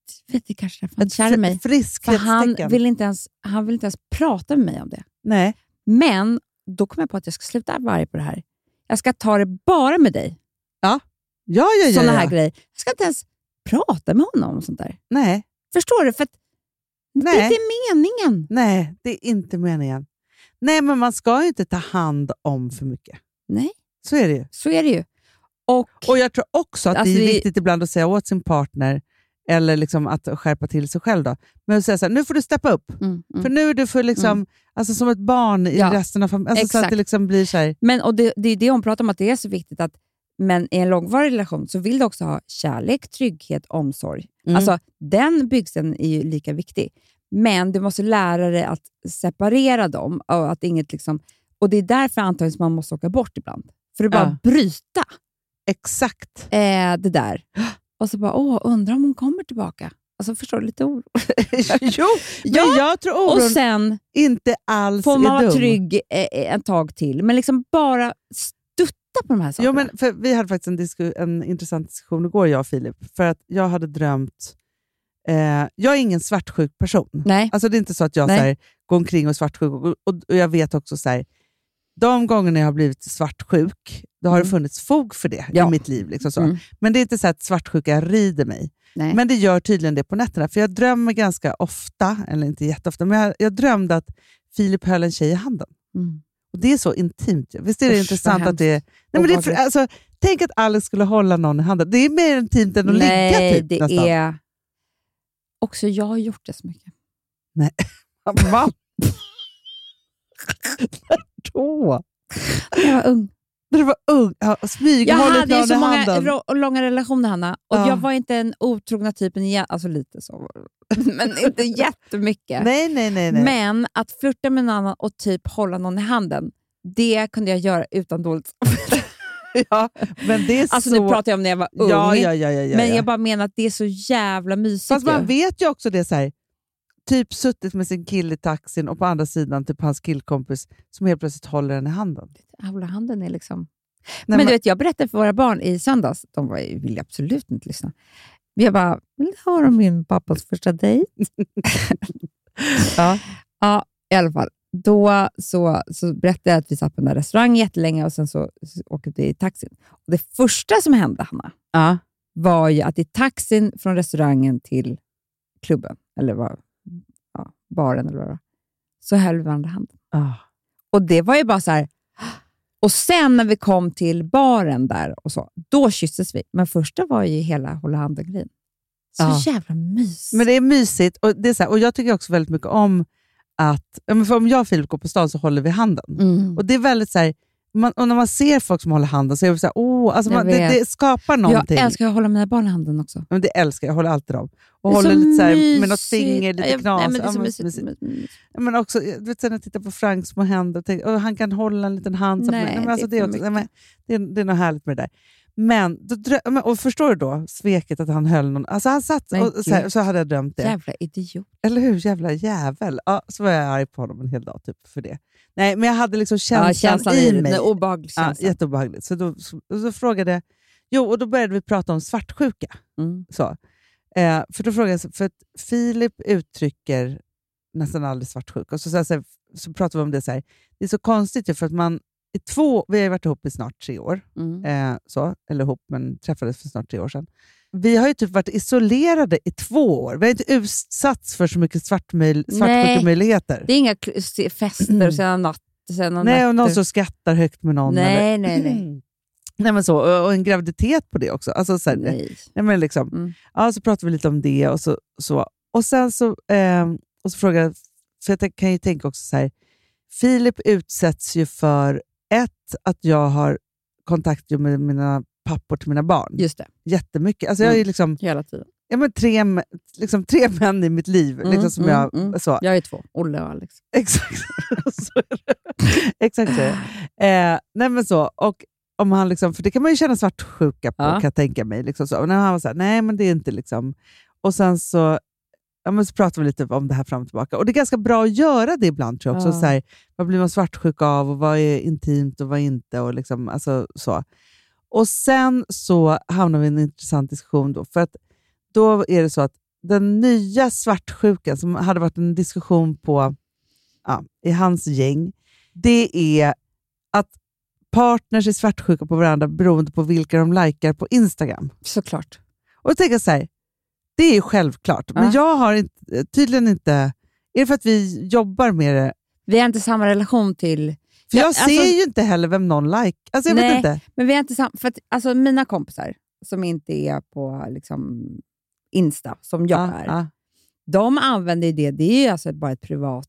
vet inte kanske han kär i mig. För han vill inte ens prata med mig om det. Nej. Men då kom jag på att jag ska sluta vara arg på det här. Jag ska ta det bara med dig. Ja. Sådana här grejer. Jag ska inte ens prata med honom och sånt där. Nej. Förstår du? För det är inte meningen. Nej, det är inte meningen. Nej, men man ska ju inte ta hand om för mycket. Nej. Så är det ju. Och jag tror också att det är viktigt ibland att säga åt sin partner eller liksom att skärpa till sig själv då. Men att säga så här, nu får du steppa upp. För nu är du för liksom, alltså som ett barn i resten av familjen. Alltså så att det liksom blir så här. Men och det är det hon pratar om, att det är så viktigt att men i en långvarig relation så vill du också ha kärlek, trygghet, omsorg. Alltså den byggsten är ju lika viktig. Men du måste lära dig att separera dem. Och, att inget liksom, och det är därför antagligen man måste åka bort ibland. För att bara bryta. Exakt. Det där. Och så bara, undrar om hon kommer tillbaka. Alltså förstår du, lite oro. Men jag tror oron och sen inte alls får man vara dum. trygg en tag till. Men liksom bara stötta på de här sakerna. Jo, men för vi hade faktiskt en intressant diskussion igår, jag och Filip. För att jag hade drömt... jag är ingen svartsjuk person. Nej. Alltså det är inte så att jag så här, går omkring och är svartsjuk. Och jag vet också så här, de gångerna jag har blivit svartsjuk, då har det funnits fog för det i mitt liv. Liksom så. Men det är inte så att svartsjuka rider mig. Nej. Men det gör tydligen det på nätterna. För jag drömmer ganska ofta, eller inte jätteofta, men jag drömde att Filip höll en tjej i handen. Och det är så intimt. Visst är det intressant att det är... Nej, men det är alltså, tänk att Alex skulle hålla någon i handen. Det är mer intimt än att ligga typ. Det nästan. är... Också jag har gjort det så mycket. Nej. Va? Då? Jag var ung. När du var ung? Ja, jag hade ju så många handen. långa relationer, Hanna. Och jag var inte en otrogna typen. Alltså lite så. Men inte jättemycket. Nej. Men att flirta med någon annan och typ hålla någon i handen, det kunde jag göra utan dåligt. Ja, men det är alltså så... nu pratar jag om när jag var ung. Ja. Men jag bara menar att det är så jävla mysigt. Fast man vet ju också det så här. Typ suttit med sin kille i taxin och på andra sidan typ hans killkompis som helt plötsligt håller den i handen. Hålla handen är liksom... Nej, men du vet, jag berättade för våra barn i söndags. De ville absolut inte lyssna. Jag bara, vill du höra om min pappas första dejt? Ja, i alla fall. Då så berättade jag att vi satt på den där restaurangen jättelänge och sen så åkte vi i taxin. Och det första som hände, Hanna, var ju att i taxin från restaurangen till klubben, eller baren eller vad, så höll vi varandra handen. Och det var ju bara så här. Och sen när vi kom till baren där och så, då kysstes vi. Men första var ju hela hålla handen-grejen. Så jävla mysigt. Men det är mysigt. Och, det är så här, och jag tycker också väldigt mycket om att, för om jag och Filip går på stan så håller vi handen. Och det är väldigt så här, och när man ser folk som håller handen så är det så här, alltså det skapar någonting. Jag älskar att hålla mina barn i handen också. Men det älskar jag, håller alltid dem. Och håller lite så här, med något finger, lite knas. Nej, men det är så mysigt. Men också, du vet, när jag tittar på Franks små händer och han kan hålla en liten hand. Nej, alltså, det är något härligt med det där. Men, och förstår du då sveket att han höll någon, alltså han satt och så hade jag drömt det. Jävla idiot. Eller hur, jävla jävel. Ja, så var jag arg på honom en hel dag typ för det. Nej, men jag hade liksom känslan i mig. Obehaglig känsla. Jätteobehagligt. Så då frågade jag, och då började vi prata om svartsjuka. Så. För då frågade jag, för att Filip uttrycker nästan aldrig svartsjuka. Och så pratar vi om det så här. Det är så konstigt för att vi har varit ihop i snart 3 år. Eller ihop, men träffades för snart 3 år sedan. Vi har ju typ varit isolerade i 2 år. Vi har inte utsatts för så mycket svartsjukemöjligheter. Det är inga fester sedan natt. Nej, och någon som skrattar högt med någon. Nej. Nej, men så, och en graviditet på det också. Alltså, så här, nej, men liksom, så pratar vi lite om det och så. Och sen så, och så frågar jag, för jag kan ju tänka också så här, Filip utsätts ju för att jag har kontakt med mina pappor till mina barn. Just det. Jättemycket. Alltså jag är liksom... Hela tiden. Ja, men 3 män i mitt liv. Liksom, som så. Jag är 2. Olle och Alex. Exakt. Exakt så. Nej, men så. Och om han liksom... För det kan man ju känna svartsjuka på, kan jag tänka mig. Liksom så. Och när han var så här, nej men det är inte liksom... Och sen så... Ja, men så pratar vi lite om det här fram och tillbaka. Och det är ganska bra att göra det ibland tror jag också. Så här, vad blir man svartsjuk av och vad är intimt och vad inte. Och liksom, alltså, så. Och sen så hamnar vi i en intressant diskussion då. För att då är det så att den nya svartsjukan som hade varit en diskussion på i hans gäng, det är att partners är svartsjuka på varandra beroende på vilka de likar på Instagram. Såklart. Och jag tänker så här, det är ju självklart. Men jag har tydligen inte... Är det för att vi jobbar med det? Vi har inte samma relation till... För jag ser ju inte heller vem någon like. Alltså jag vet inte. Men vi har inte samma... För att, alltså mina kompisar som inte är på liksom, Insta, som jag är, de använder det. Det är ju alltså bara ett privat...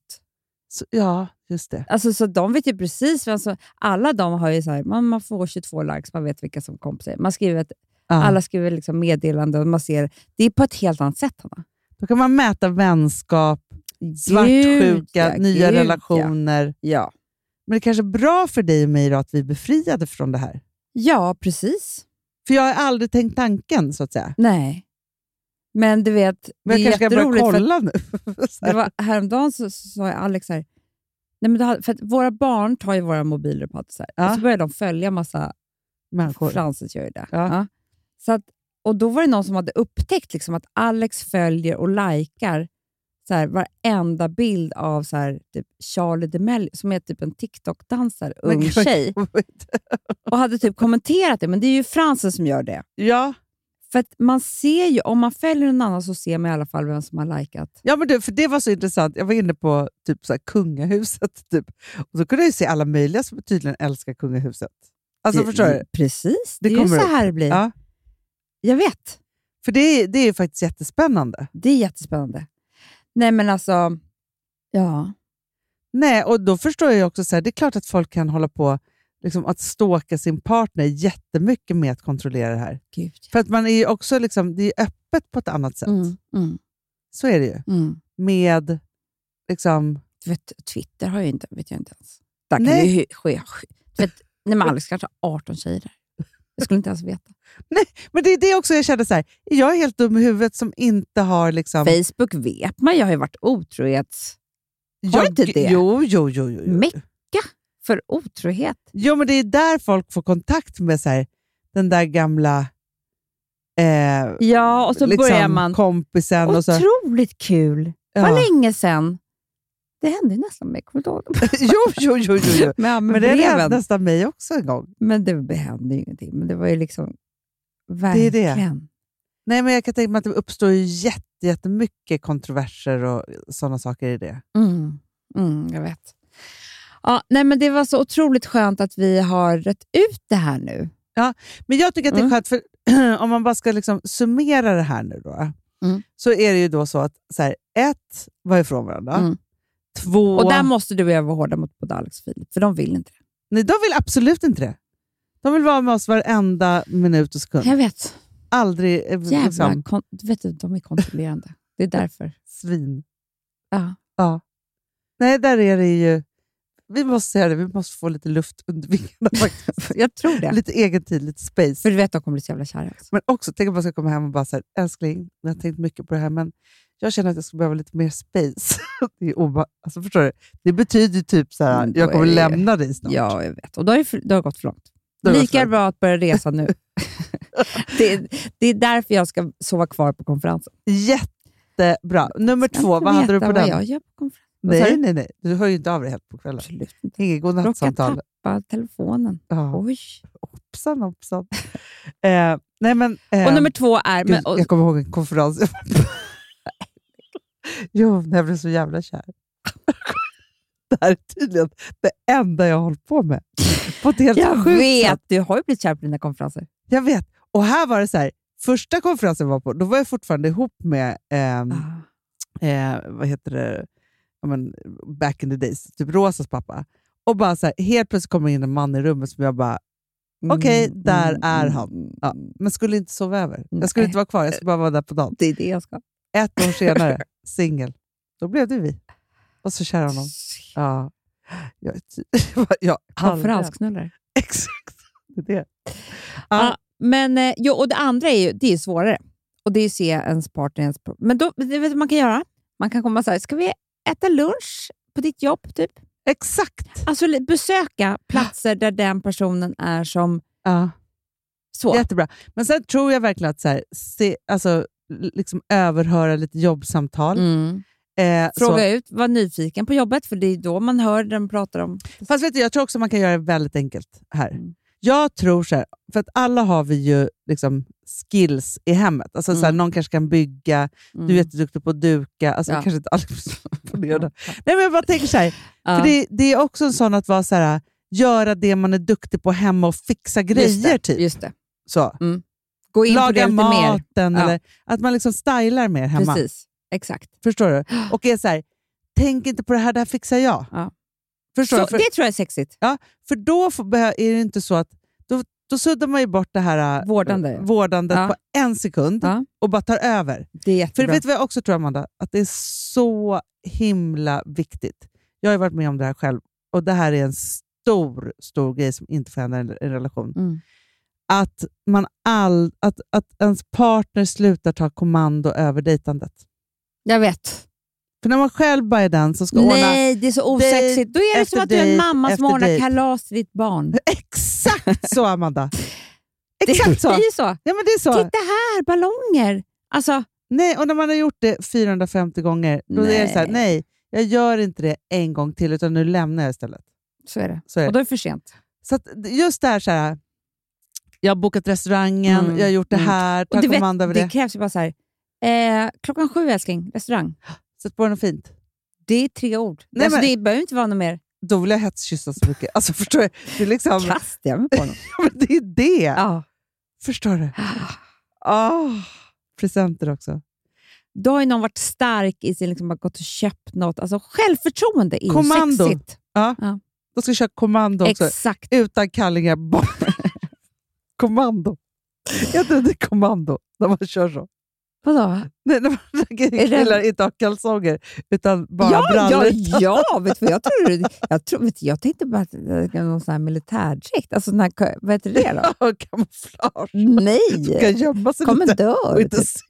Ja, just det. Alltså, så de vet ju precis. Alltså, alla de har ju så här, man får 22 likes, man vet vilka som kompisar. Man skriver alla skriver liksom meddelanden och man ser, det är på ett helt annat sätt, Hanna. Då kan man mäta vänskap, svartsjuka, nya relationer. Ja. Men det är kanske bra för dig och mig då att vi är befriade från det här. Ja, precis. För jag har aldrig tänkt tanken, så att säga. Nej. Men du vet, men jag kanske ska börja kolla nu. Det var, häromdagen så sa Alex här, nej men för att våra barn tar ju våra mobiler på så här, och så börjar de följa massa människor. Frances gör ju det. Ja. Så att, och då var det någon som hade upptäckt liksom att Alex följer och likar så här, varenda bild av så här, typ Charlie D'Amelio som är typ en TikTok-dansare, ung tjej. Och hade typ kommenterat det, men det är ju Frances som gör det. Ja. För att man ser ju, om man följer någon annan så ser man i alla fall vem som har likat. Ja, men för det var så intressant. Jag var inne på typ så här kungahuset typ. Och så kunde jag se alla möjliga som tydligen älskar kungahuset. Alltså förstår du? Precis, det är ju så här det blir. Ja. Jag vet. För det är ju faktiskt jättespännande. Det är jättespännande. Nej men alltså, ja. Nej, och då förstår jag också så här, det är klart att folk kan hålla på liksom, att stalka sin partner jättemycket med att kontrollera det här. Gud. För att man är ju också liksom, det är öppet på ett annat sätt. Så är det ju. Med liksom... Du vet, Twitter har ju inte, vet jag inte ens. Där kan det ju ske. Nej, men Alex kanske har 18 tjejer där. Jag skulle inte ens veta. Nej, men det är det också jag kände så här. Jag är helt dum i huvudet som inte har liksom... Facebook vet man, jag har ju varit otrohets... Har inte det? Jo. Mecka för otrohet. Jo, men det är där folk får kontakt med så här, den där gamla ja, och så liksom börjar man kompisen. Otroligt och så. Kul. Ja. Vad länge sedan. Det hände ju nästan mig. Jo. Men det hände nästan mig också en gång. Men det hände ju ingenting. Men det var ju liksom verkligen. Det är det. Nej, men jag kan tänka mig att det uppstår ju jättemycket kontroverser och sådana saker i det. Jag vet. Ja, nej, men det var så otroligt skönt att vi har rätt ut det här nu. Ja, men jag tycker att det är skönt, för om man bara ska liksom summera det här nu då, så är det ju då så att så här, 1, var ifrån varandra. 2... Och där måste du och jag vara hårda mot både Alex och Filip, för de vill inte det. Nej, de vill absolut inte det. De vill vara med oss varenda minut och sekund. Jag vet. Aldrig... Jävla, vet du, de är kontrollerande. Det är därför. Svin. Ja. Nej, där är det ju... Vi måste säga det, vi måste få lite luft under vingarna faktiskt. Jag tror det. Lite egen tid, lite space. För du vet att de kommer bli så jävla kära. Alltså. Men också, tänk om man ska komma hem och bara säga, älskling, jag har tänkt mycket på det här, men jag känner att jag skulle behöva lite mer space. Det är alltså, förstår du? Det betyder typ så här, jag kommer lämna dig snart. Ja, jag vet. Och då har det gått för långt. Lika bra att börja resa nu. det är därför jag ska sova kvar på konferensen. Jättebra. Nummer 2, vad hade du på den? Vad jag gör på konferensen. Nej. Du hör ju inte av dig helt på kvällen. Absolut inte. Inget godnattsamtal. Råkar tappa telefonen. Ja. Oj. Hoppsan. Nej, men, och nummer 2 är... Gud, jag kommer ihåg en konferens. Jo, när jag blev så jävla kär. Det här är tydligen det enda jag har hållit på med. På ett helt jag vet, du har ju blivit kär på dina konferenser. Jag vet. Och här var det så här, första konferensen jag var på, då var jag fortfarande ihop med vad heter det? Back in the days, typ Rosas pappa. Och bara så här, helt plötsligt kommer in en man i rummet som jag bara, okej, där är han. Ja, men skulle inte sova över. Jag skulle inte vara kvar, jag skulle bara vara där på dagen. Det är det jag ska. 1 år senare, singel. Då blev det vi. Och så kär honom. Ja. Konferensknullare. Exakt. Det är det. Ja, men och det andra är ju, det är svårare. Och det är att se ens partner. Men då, det vet du vad man kan göra? Man kan komma och säga, ska vi äta lunch på ditt jobb typ? Exakt. Alltså besöka platser där den personen är som... Ja. Så. Jättebra. Men sen tror jag verkligen att så här, alltså, liksom överhöra lite jobbsamtal. Fråga ut, var nyfiken på jobbet, för det är då man hör dem pratar om. Fast vet du, jag tror också man kan göra det väldigt enkelt här. Jag tror så här, för att alla har vi ju liksom skills i hemmet. Alltså så här, någon kanske kan bygga, du är jätteduktig på att duka. Alltså kanske inte Alex på det. Nej, men jag bara tänker så här, för det är också en sån att vara så här, göra det man är duktig på hemma och fixa grejer typ. Just det. Så. Gå in laga på det lite maten mer. eller att man liksom stylar mer hemma. Precis, exakt. Förstår du? Och är så här, tänk inte på det här fixar jag. Ja. Förstår Så, du? det tror jag är sexigt. Ja, för då är det inte så att då suddar man ju bort det här vårdandet på en sekund och bara tar över. Det är jättebra. För vet du vad jag också tror, Amanda? Att det är så himla viktigt. Jag har ju varit med om det här själv och det här är en stor grej som inte får hända i en relation. Att ens partner slutar ta kommando över dejtandet. Jag vet. För när man själv bara är den som ska ordna... Nej, det är så osexigt. Då är det som att du är en mamma som ordnar kalas till ditt barn. Exakt så, Amanda. Exakt så. Det är ju så. Ja, men det är så. Titta här, ballonger. Alltså... Nej, och när man har gjort det 450 gånger, då är det så här, nej, jag gör inte det en gång till, utan nu lämnar jag istället. Så är det. Så är det. Och då är det för sent. Så att just där så här, jag har bokat restaurangen, jag har gjort det här, ta kommando över det. Det krävs ju bara så här, 7:00 älskling, restaurang. Sätt på något fint. Det är 3 ord. Nej, alltså, det behöver inte vara något mer. Då vill jag hetskyssa så mycket. Alltså förstår du? Det är liksom... Kastar jag mig på något. Men det är det. Ja. Förstår du? Presenter också. Då har ju någon varit stark i sin, liksom, gått och köpt något. Alltså självförtroende är ju sexigt. Ja. Då ska jag köra kommando också. Exakt. Utan kallingar. Kommando. Jag tror det är kommando när man kör så. Vadå? Nej, när man killar inte har kalsonger utan bara brallor. Ja, vet du vad jag tänkte bara att det är någon sån här militärdräkt. Alltså vad heter det då? Kamouflage. Nej. Du kan gömma sig Kommendör. och inte se.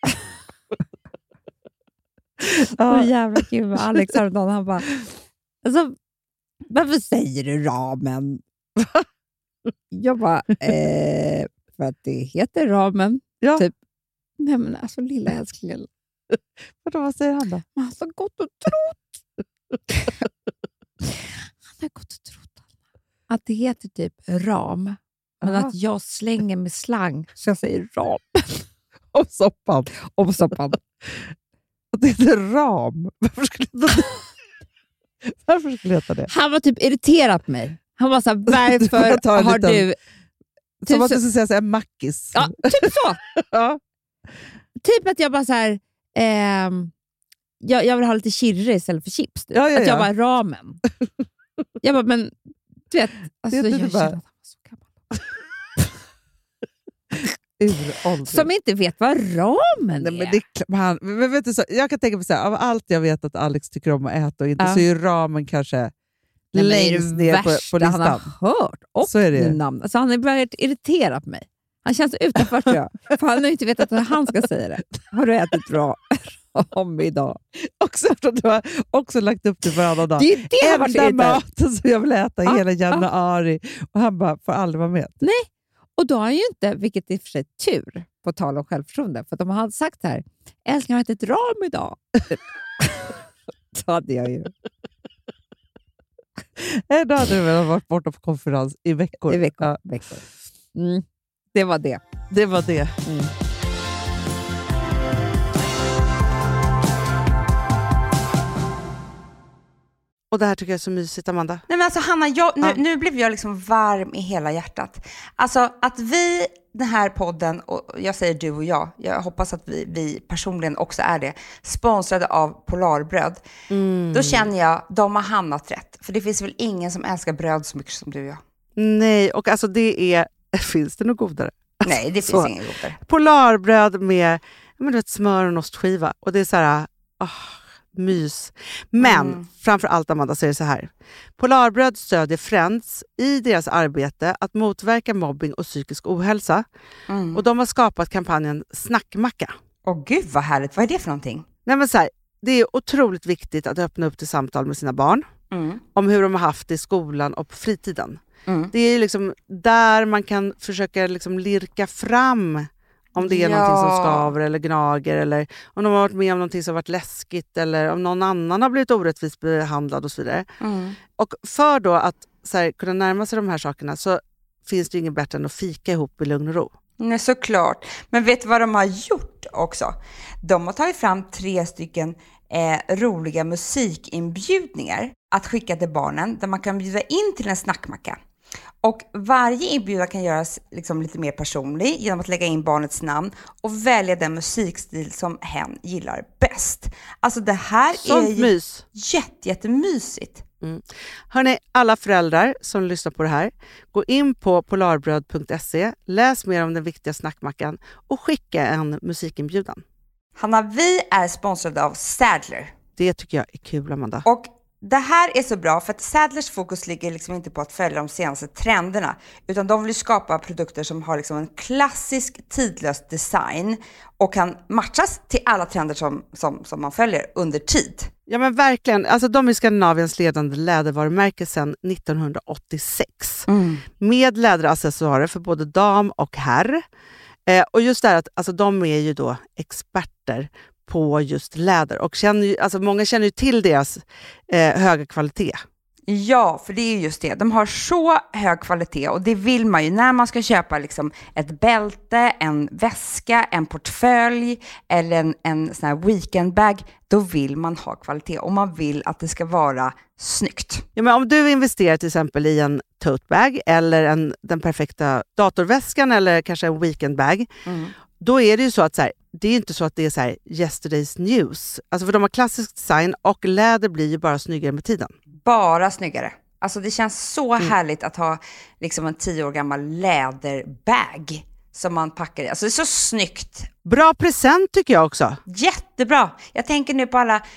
Jävla kul med Alex häromdagen. Han bara, alltså, varför säger du ramen? Jag bara, för att det heter ramen. Ja. Typ. Nej men alltså lilla älsklingen. Vad säger han då? Han har så gått och trott. Han har gått och trott att det heter typ ram. Men att jag slänger med slang så jag säger ram. Om soppan. Att det heter ram. Varför skulle jag heta det? Han var typ irriterad på mig. Han var så här, varför har du... Som att du ska säga så här, mackis. Ja, typ så. Ja. Typ att jag bara så här... jag vill ha lite chirre istället för chips. Typ. Ja. Att jag bara, ramen. Jag bara, men du vet... Alltså, jag kände att han var så gammal. Som inte vet vad ramen är. Men vet du, så, jag kan tänka mig så här, av allt jag vet att Alex tycker om att äta och inte, så är ju ramen kanske längst ner på listan. Han har hört. Och så är det. Namn. Alltså, han är börjat irritera på mig. Han känns utanför, tror jag. För han har inte vetat att han ska säga det. Har du ätit bra om idag? Också för att du har också lagt upp det varannan dag. Det är det enda maten som jag vill äta hela januari. Och han bara, får aldrig vara med. Nej. Och då har han ju inte, vilket är för sig tur, på tal om självförtroende. För att om han hade sagt här, älskling, jag har ätit ram idag. Så hade jag ju. Då hade du väl varit borta på konferens i veckor. Ja. Det var det. Det var det. Och det här tycker jag är så mysigt, Amanda. Nej men alltså Hanna, nu blev jag liksom varm i hela hjärtat. Alltså att vi, den här podden, och jag säger du och jag hoppas att vi personligen också är det, sponsrade av Polarbröd. Då känner jag, de har hamnat rätt. För det finns väl ingen som älskar bröd så mycket som du och jag. Nej, och alltså det är, finns det något godare? Alltså, nej, det finns inget godare. Polarbröd med smör och ostskiva. Och det är så här, mys. Men framför allt, Amanda, så är det så här. Polarbröd stödjer Friends i deras arbete att motverka mobbing och psykisk ohälsa. Och de har skapat kampanjen Snackmacka. Åh gud vad härligt, vad är det för någonting? Nej, men så här, det är otroligt viktigt att öppna upp till samtal med sina barn om hur de har haft det i skolan och på fritiden. Det är liksom där man kan försöka liksom lirka fram Om det är någonting som skaver eller gnager, eller om de har varit med om någonting som har varit läskigt, eller om någon annan har blivit orättvist behandlad och så vidare. Och för då att så här, kunna närma sig de här sakerna, så finns det inget bättre än att fika ihop i lugn och ro. Nej, såklart. Men vet du vad de har gjort också? De har tagit fram 3 stycken roliga musikinbjudningar att skicka till barnen, där man kan bjuda in till en snackmacka. Och varje inbjudan kan göras liksom lite mer personlig genom att lägga in barnets namn och välja den musikstil som hen gillar bäst. Alltså det här är jättemysigt. Hörrni, alla föräldrar som lyssnar på det här, gå in på polarbröd.se, läs mer om den viktiga snackmackan och skicka en musikinbjudan. Hanna, vi är sponsrade av Sadler. Det tycker jag är kul, Amanda. Och det här är så bra för att Sadlers fokus ligger liksom inte på att följa de senaste trenderna, utan de vill skapa produkter som har liksom en klassisk tidlös design och kan matchas till alla trender som man följer under tid. Ja men verkligen, alltså de är Skandinaviens ledande lädervarumärke sedan 1986 med läderaccessoarer för både dam och herr. Och just det här att alltså, de är ju då experter på just läder och många känner ju till deras höga kvalitet. Ja, för det är just det. De har så hög kvalitet och det vill man ju när man ska köpa liksom ett bälte, en väska, en portfölj eller en sån här weekendbag. Då vill man ha kvalitet och man vill att det ska vara snyggt. Ja, men om du investerar till exempel i en tote bag eller den perfekta datorväskan eller kanske en weekendbag, då är det ju så att så här, det är inte så att det är så här yesterday's news. Alltså för de har klassisk design och läder blir ju bara snyggare med tiden. Bara snyggare. Alltså det känns så härligt att ha liksom en 10 år gammal läderbag som man packar i. Alltså det är så snyggt. Bra present tycker jag också. Jättebra. Jag tänker nu på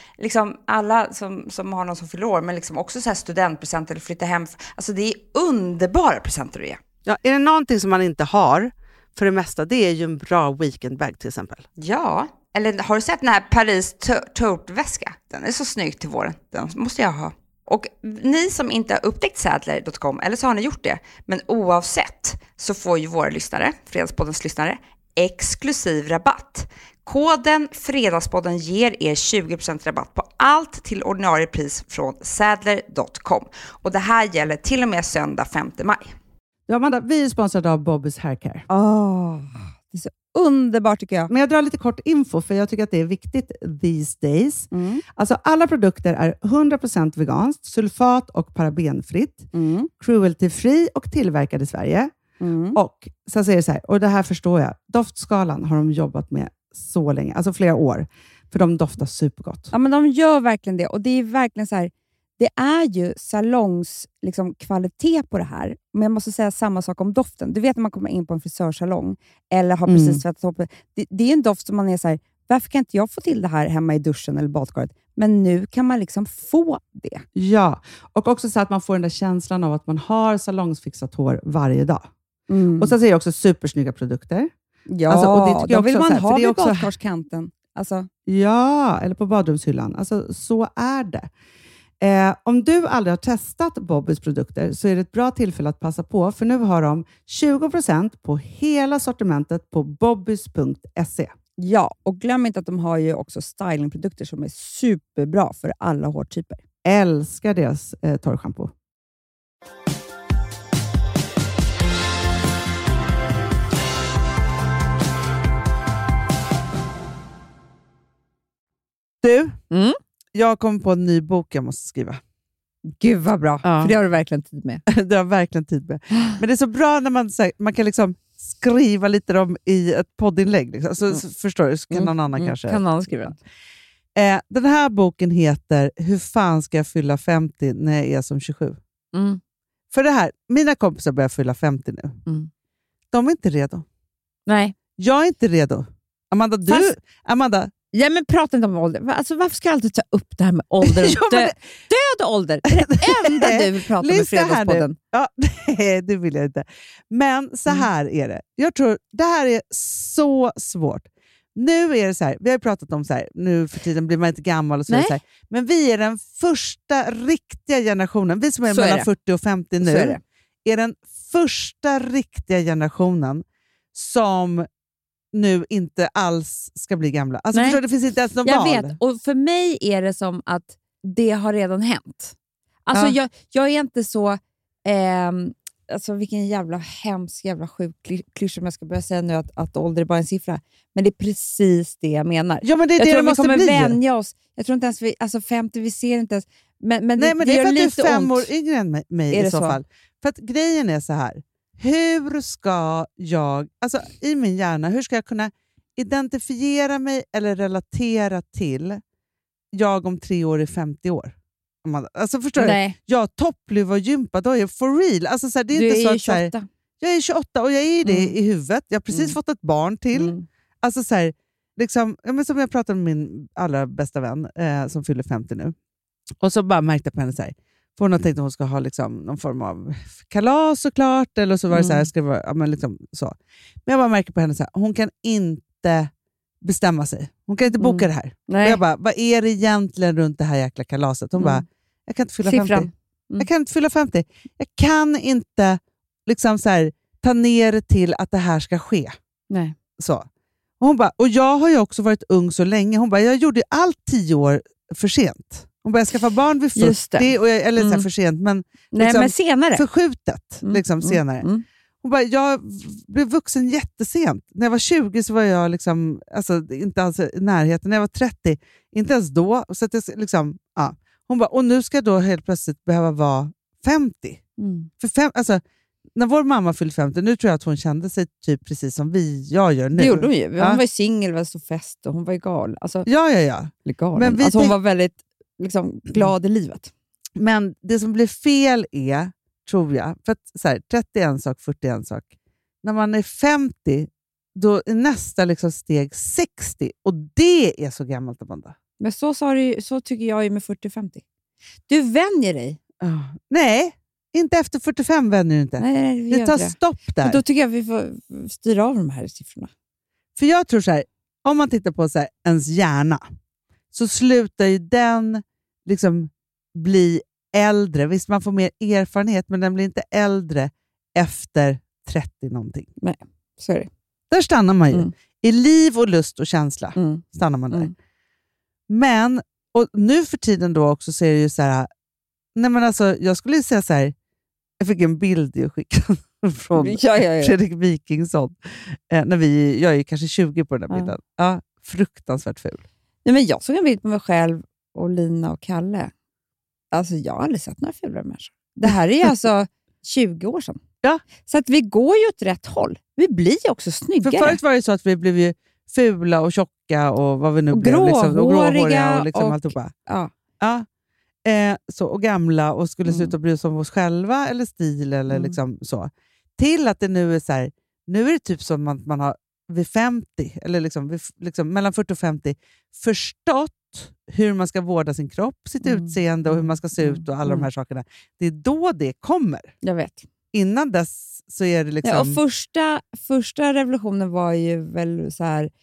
alla som har någon som fyller år, men liksom också så här studentpresent eller flytta hem. Alltså det är underbara presenter att ge. Ja, är det någonting som man inte har för det mesta, det är ju en bra weekendbag till exempel. Ja, eller har du sett den här Paris tote-väska? Den är så snygg till våren. Den måste jag ha. Och ni som inte har upptäckt Sadler.com, eller så har ni gjort det, men oavsett så får ju våra lyssnare, Fredagspoddens lyssnare, exklusiv rabatt. Koden Fredagspodden ger er 20% rabatt på allt till ordinarie pris från Sadler.com. Och det här gäller till och med söndag 5 maj. Ja, Amanda, vi är sponsrade av Bobbys Haircare. Det är så underbart tycker jag. Men jag drar lite kort info för jag tycker att det är viktigt these days. Alltså alla produkter är 100% veganskt, sulfat- och parabenfritt, cruelty-free och tillverkad i Sverige. Och så säger det så här, och det här förstår jag, doftskalan har de jobbat med så länge, alltså flera år, för de doftar supergott. Ja, men de gör verkligen det och det är verkligen så här. Det är ju salongs kvalitet på det här. Men jag måste säga samma sak om doften. Du vet när man kommer in på en frisörsalong eller har precis tvättat upp. Det är en doft som man är så här, varför kan inte jag få till det här hemma i duschen eller badkaret? Men nu kan man liksom få det. Ja, och också så att man får den där känslan av att man har salongsfixat hår varje dag. Och så säger jag också supersnygga produkter. Ja, alltså, och det tycker jag vill också, man ha vid också badkarskanten. Alltså. Ja, eller på badrumshyllan. Alltså, så är det. Om du aldrig har testat Bobbys produkter så är det ett bra tillfälle att passa på, för nu har de 20% på hela sortimentet på bobbys.se. Ja, och glöm inte att de har ju också stylingprodukter som är superbra för alla hårtyper. Älskar deras torrschampo. Du, jag kom på en ny bok jag måste skriva. Gud vad bra, för det har du verkligen tid med. Det har verkligen tid med. Men det är så bra när man kan liksom skriva lite om i ett poddinlägg. Liksom. Så förstår du, så kan någon annan kanske... Kan någon skriva den? Den här boken heter Hur fan ska jag fylla 50 när jag är som 27? För det här, mina kompisar börjar fylla 50 nu. De är inte redo. Nej. Jag är inte redo. Amanda... Ja, men prata inte om ålder. Alltså, varför ska jag alltid ta upp det här med ålder? Död ålder. Det är det enda du vill prata om i Fredagspodden. Ja, det vill jag inte. Men så här är det. Jag tror det här är så svårt. Nu är det så här, vi har pratat om så här, nu för tiden blir man inte gammal och så här. Men vi är den första riktiga generationen. Vi som är mellan 40 och 50 nu är den första riktiga generationen som nu inte alls ska bli gamla. Alltså förstår, det finns inte ens någon val. Jag vet, och för mig är det som att det har redan hänt. Alltså jag är inte så... alltså vilken jävla hemsk, jävla sjuk klyscha om jag ska börja säga nu att ålder är bara en siffra. Men det är precis det jag menar. Ja, men det är jag det tror det måste bli. Vi kommer vänja oss. Jag tror inte ens vi... Alltså 50, vi ser inte ens... Men nej, men det är för att du är 5 ont. år yngre än mig i så fall. För att grejen är så här. Hur ska jag... Alltså i min hjärna, hur ska jag kunna identifiera mig eller relatera till jag om 3 år är 50 år? Alltså förstår du? Jag toppluva och gympa, då är jag for real. Alltså, så här, det är du inte är så ju att, 28. Så här, jag är 28 och jag är det i huvudet. Jag har precis fått ett barn till. Alltså så här, liksom, som jag pratade med min allra bästa vän som fyller 50 nu. Och så bara märkte jag på henne så här. För hon har tänkt att hon ska ha liksom, någon form av kalas såklart. Eller så var det så här, ska vara, men liksom så. Men jag bara märker på henne så här, hon kan inte bestämma sig. Hon kan inte boka det här. Och jag bara, vad är det egentligen runt det här jäkla kalaset? Hon bara, jag kan inte fylla 50. Jag kan inte fylla 50. Jag kan inte liksom så här, ta ner det till att det här ska ske. Nej. Så. Och hon bara, och jag har ju också varit ung så länge. Hon bara, jag gjorde allt 10 år för sent. Hon bara, jag skaffade barn vid 40. Och eller så här, för sent, men, liksom, men senare. Förskjutet. Liksom, senare. Hon bara, jag blev vuxen jättesent. När jag var 20 så var jag liksom, alltså, inte alls i närheten. När jag var 30, inte ens då. Så att jag, liksom, ja. Hon bara, och nu ska jag då helt plötsligt behöva vara 50. För alltså, när vår mamma fyllde 50, nu tror jag att hon kände sig typ precis som jag gör nu. Det gjorde hon ju. Hon var ju singel, var så fest och hon var ju galen. Alltså, ja. Men alltså, hon var väldigt liksom, glad i livet. Men det som blir fel är, tror jag, för att så här, 30 är en sak, 40 är en sak. När man är 50, då är nästa liksom steg 60. Och det är så gammalt, Amanda. Men så tycker jag ju med 40-50. Du vänjer dig. Nej, inte efter 45 vänjer du inte. Nej, det tar stopp där. Och då tycker jag vi får styra av de här siffrorna. För jag tror så här, om man tittar på så här, ens hjärna, så slutar ju den liksom bli äldre. Visst, man får mer erfarenhet, men den blir inte äldre efter 30 någonting. Nej, så är det. Där stannar man ju. I liv och lust och känsla stannar man där. Men, och nu för tiden då också så är det ju så här, nej men alltså, jag skulle säga så här, jag fick en bild jag skickade från Fredrik Wikingsson. Jag är ju kanske 20 på den här bilden. Ja, fruktansvärt ful. Nej, men jag såg en bild på mig själv och Lina och Kalle. Alltså jag har aldrig sett några fulare människor. Det här är ju alltså 20 år sedan. Ja. Så att vi går ju åt rätt håll. Vi blir ju också snyggare. För förut var det så att vi blev ju fula och tjocka och vad vi nu och blev. Gråhåriga och liksom alltihopa. Ja. Så, och gamla och skulle sluta bry oss om oss själva eller stil eller liksom så. Till att det nu är så här, nu är det typ som man har vid 50 eller liksom mellan 40 och 50 förstått hur man ska vårda sin kropp, sitt utseende och hur man ska se ut och alla de här sakerna. Det är då det kommer. Jag vet. Innan dess så är det liksom... Ja, och första revolutionen var ju väl så här,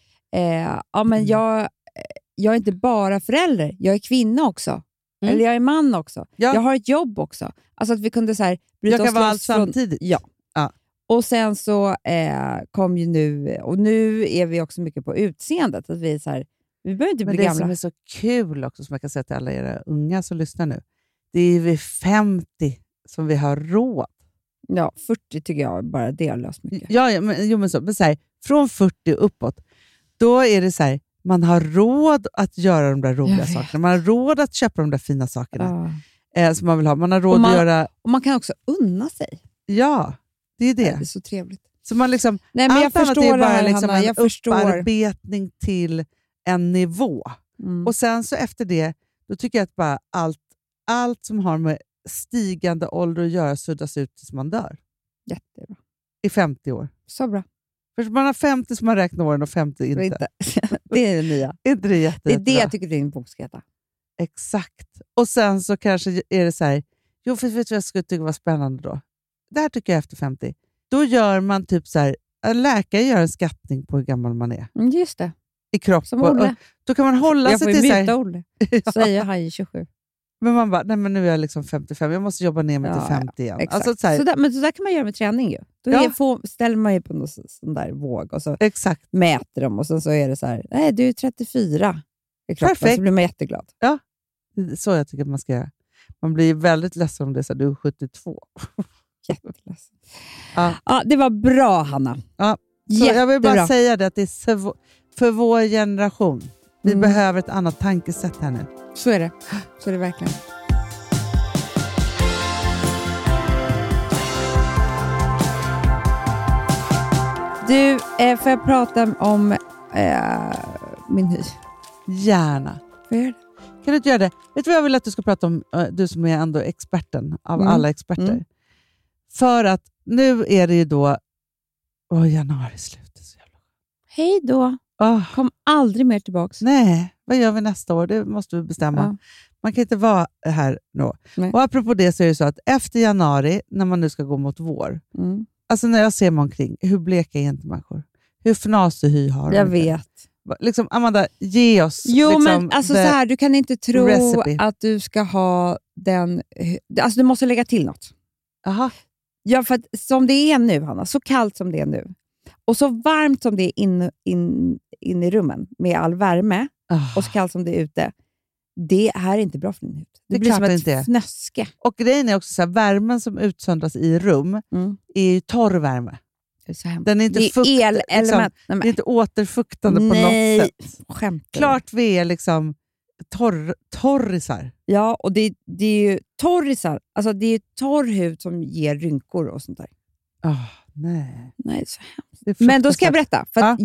men jag är inte bara förälder, jag är kvinna också. Eller jag är man också. Ja. Jag har ett jobb också. Alltså att vi kunde så här bryta jag kan oss vara allt samtidigt. Ja. Och sen så kom ju nu, och nu är vi också mycket på utseendet. Att vi är så här, vi behöver inte bli gamla. Men det som är så kul också, som jag kan säga till alla era unga som lyssnar nu, det är vid 50 som vi har råd. Ja, 40 tycker jag bara det har löst mycket. Men så här, från 40 uppåt, då är det så här, man har råd att göra de där roliga sakerna. Man har råd att köpa de där fina sakerna som man vill ha. Man har råd att göra... Och man kan också unna sig. Ja, det är det. Det är så trevligt. Så man liksom, nej, men jag förstår är bara här, liksom Hanna, en upparbetning till en nivå. Och sen så efter det, då tycker jag att bara allt som har med stigande ålder att göra suddas ut tills man dör. Jättebra. I 50 år. Så bra. För man har 50 som man räknar åren och 50 inte. Det är det nya. Inte det är det jag tycker din bok ska heta. Exakt. Och sen så kanske är det så här, för vet du vad jag skulle tycka var spännande då? Det här tycker jag efter 50. Då gör man typ så här, en läkare gör en skattning på hur gammal man är. Just det. I kropp. Som Olle. Då kan man hålla sig till så här... Jag får ju muta Olle. Säger han är 27. Men man bara, nej men nu är jag liksom 55, jag måste jobba ner mig till 50 igen. Exakt. Alltså, så där, men så där kan man göra med träning ju. Då ställer man ju på någon sån där våg och så mäter de och så är det så här, nej du är 34 i kroppen. Perfekt. Så blir man jätteglad. Ja, så jag tycker att man ska göra. Man blir väldigt ledsen om det är så här, du är 72. Jätteledsen. Ja, det var bra Hanna. Ja. Så jag vill bara säga det att det är för vår generation. Vi behöver ett annat tankesätt här nu. Så är det. Så är det verkligen. Du, får jag prata om min hy? Gärna. Får jag göra det? Kan du inte göra det? Vet du vad jag vill att du ska prata om? Du som är ändå experten av alla experter. För att nu är det ju då januari slutet. Hej då. Kom aldrig mer tillbaks. Nej, vad gör vi nästa år? Det måste vi bestämma. Ja. Man kan inte vara här då. Nej. Och apropå det så är det så att efter januari, när man nu ska gå mot vår, alltså när jag ser mig omkring, hur bleka är inte människor? Hur fnasig hy har de? Jag vet. Liksom, Amanda, ge oss men alltså så här, du kan inte tro att du ska ha den... Alltså du måste lägga till något. Aha. Ja, för att som det är nu, Hanna, så kallt som det är nu, och så varmt som det är in i rummen med all värme, och så kallt som det är ute, det här är inte bra för din hud. Det blir som ett fnöske. Och grejen är också så här, värmen som utsöndras i rum är ju torr värme. Den är inte elelement. Det är inte återfuktande på något sätt. Skämtar. Klart vi är liksom torrisar. Ja, och det är ju torrisar. Alltså det är torr hud som ger rynkor och sånt där. Nej. Nej, så hemskt. Men då ska jag berätta. För att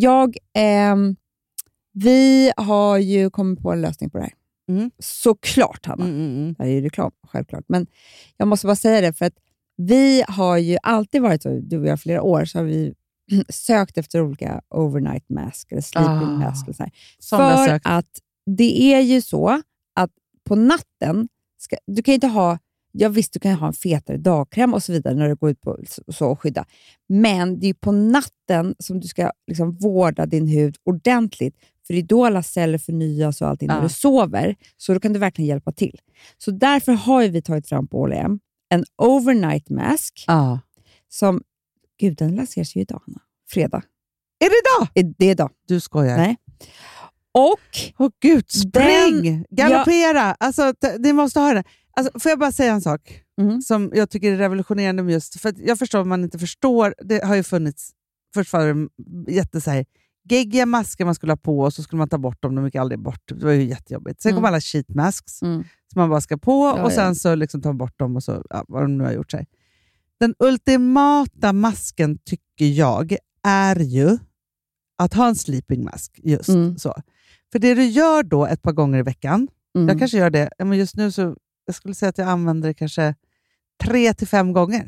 vi har ju kommit på en lösning på det här. Såklart, Hanna. Det här är ju reklam, självklart. Men jag måste bara säga det, för att vi har ju alltid varit så, du och jag flera år, så har vi sökt efter olika overnight mask eller sleeping mask. Och så här. För att det är ju så att på natten, du kan inte ha, jag visst du kan ha en fetare dagkräm och så vidare när du går ut på så och skydda. Men det är på natten som du ska liksom vårda din hud ordentligt. För det är då alla celler förnyas och allting när du sover. Så då kan du verkligen hjälpa till. Så därför har vi tagit fram på H&M en overnight mask. Som, gud, den lanseras ju idag, Anna. Fredag. Är det idag? Det är idag. Du skojar. Nej. Och gud, spring! Galoppera! Alltså, ni måste ha den. Alltså, får jag bara säga en sak som jag tycker är revolutionerande med just, för att jag förstår om man inte förstår, det har ju funnits, först var det jättesåhär geggiga masker man skulle ha på och så skulle man ta bort dem, de gick aldrig bort. Det var ju jättejobbigt. Sen kom alla sheet masks som man bara ska på och sen så liksom ta bort dem och så, vad de nu har gjort sig. Den ultimata masken tycker jag är ju att ha en sleeping mask just så. För det du gör då ett par gånger i veckan, jag kanske gör det, men just nu så jag skulle säga att jag använder det kanske 3 till 5 gånger.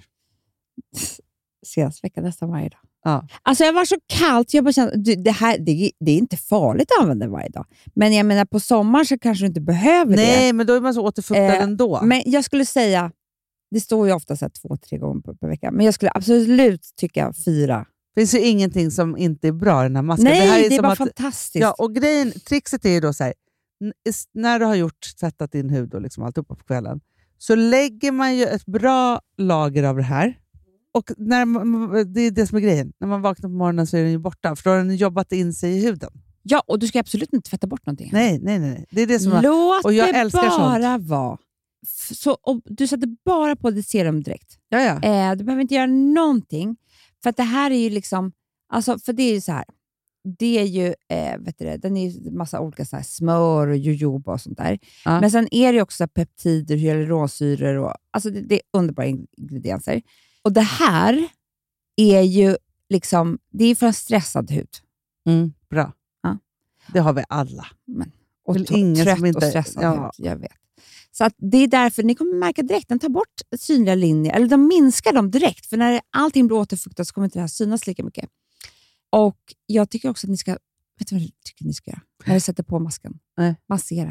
Senaste veckan nästan varje dag. Ja. Alltså jag var så kallt, jag bara kände, det är inte farligt att använda varje dag. Men jag menar på sommaren så kanske du inte behöver det. Nej, men då är man så återfuktad ändå. Men jag skulle säga, det står ju ofta 2-3 gånger per vecka, men jag skulle absolut tycka 4. Det finns ju ingenting som inte är bra i den här masken. Nej, det är bara fantastiskt. Ja, och trixet är ju då så här, när du har tvättat din hud och liksom allt upp på kvällen, så lägger man ju ett bra lager av det här. Och det är det som är grejen. När man vaknar på morgonen så är den ju borta. För då har den jobbat in sig i huden. Ja, och du ska absolut inte tvätta bort någonting. Nej. Det är det som låt och jag älskar sånt. Låt det bara vara. Så, du sätter bara på ditt serum direkt. Ja. Du behöver inte göra någonting. För att det här är ju liksom... Alltså, för det är ju så här. Det är ju, den är ju massa olika så här smör och jojoba och sånt där. Ja. Men sen är det också så här peptider, hyaluronsyror och... Alltså det är underbara ingredienser. Och det här är ju liksom, det är för en stressad hud. Bra. Ja. Det har vi alla. Och trött och stressad hud, jag vet. Så att det är därför ni kommer märka direkt, den tar bort synliga linjer, eller de minskar dem direkt. För när allting blir återfuktat så kommer inte det här synas lika mycket. Och jag tycker också att ni ska, vet du vad jag tycker ni ska göra? När ni sätter på masken. Massera.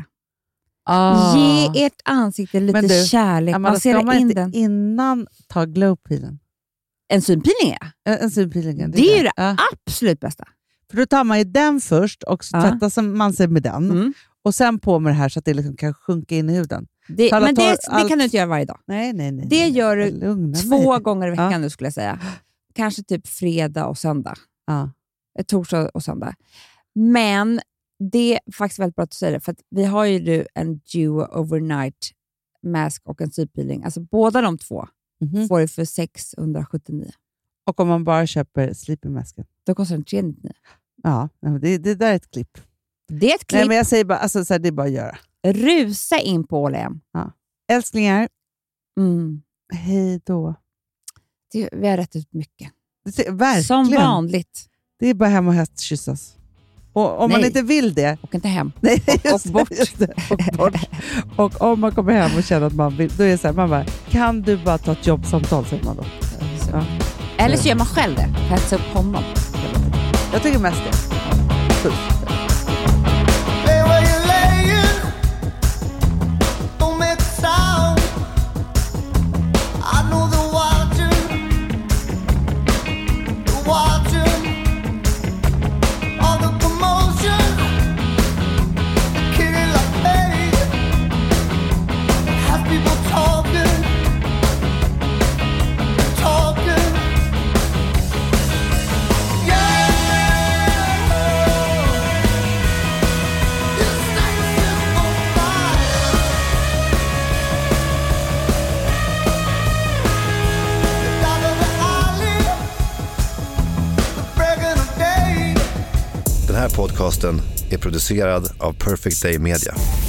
Ge ert ansikte lite kärlek. Massera in den. Innan ta glowpeelen. En synpeeling En synpeeling. Det är ju det absolut bästa. För då tar man ju den först och så tvättar man sig med den. Och sen på med det här så att det liksom kan sjunka in i huden. Det kan du inte göra varje dag. Nej. Det gör du 2 gånger i veckan nu skulle jag säga. Kanske typ fredag och söndag. Ja. Torsdag och söndag. Men det är faktiskt väldigt bra att du säger det. För att vi har ju en Duo Overnight Mask och en sypeeling. Alltså båda de 2 får du för 679. Och om man bara köper sleeping-masken? Då kostar den 399. Ja, det där är ett klipp. Det är ett klipp. Nej, men jag säger bara, alltså, så här, det är bara att göra. Rusa in på Åhlén. Ja. Älsklingar, hej då. Vi har rätt ut mycket. Verkligen. Som vanligt. Det är bara hem och kyssas. Och om man inte vill det... Och inte hem. Nej, och bort. Och bort. Och om man kommer hem och känner att man vill, då är det så här, man bara, kan du bara ta ett jobbsamtal, säger man då. Ja. Eller så gör man själv det. Hetsa upp honom. Jag tycker mest det. Puss. Den här podcasten är producerad av Perfect Day Media.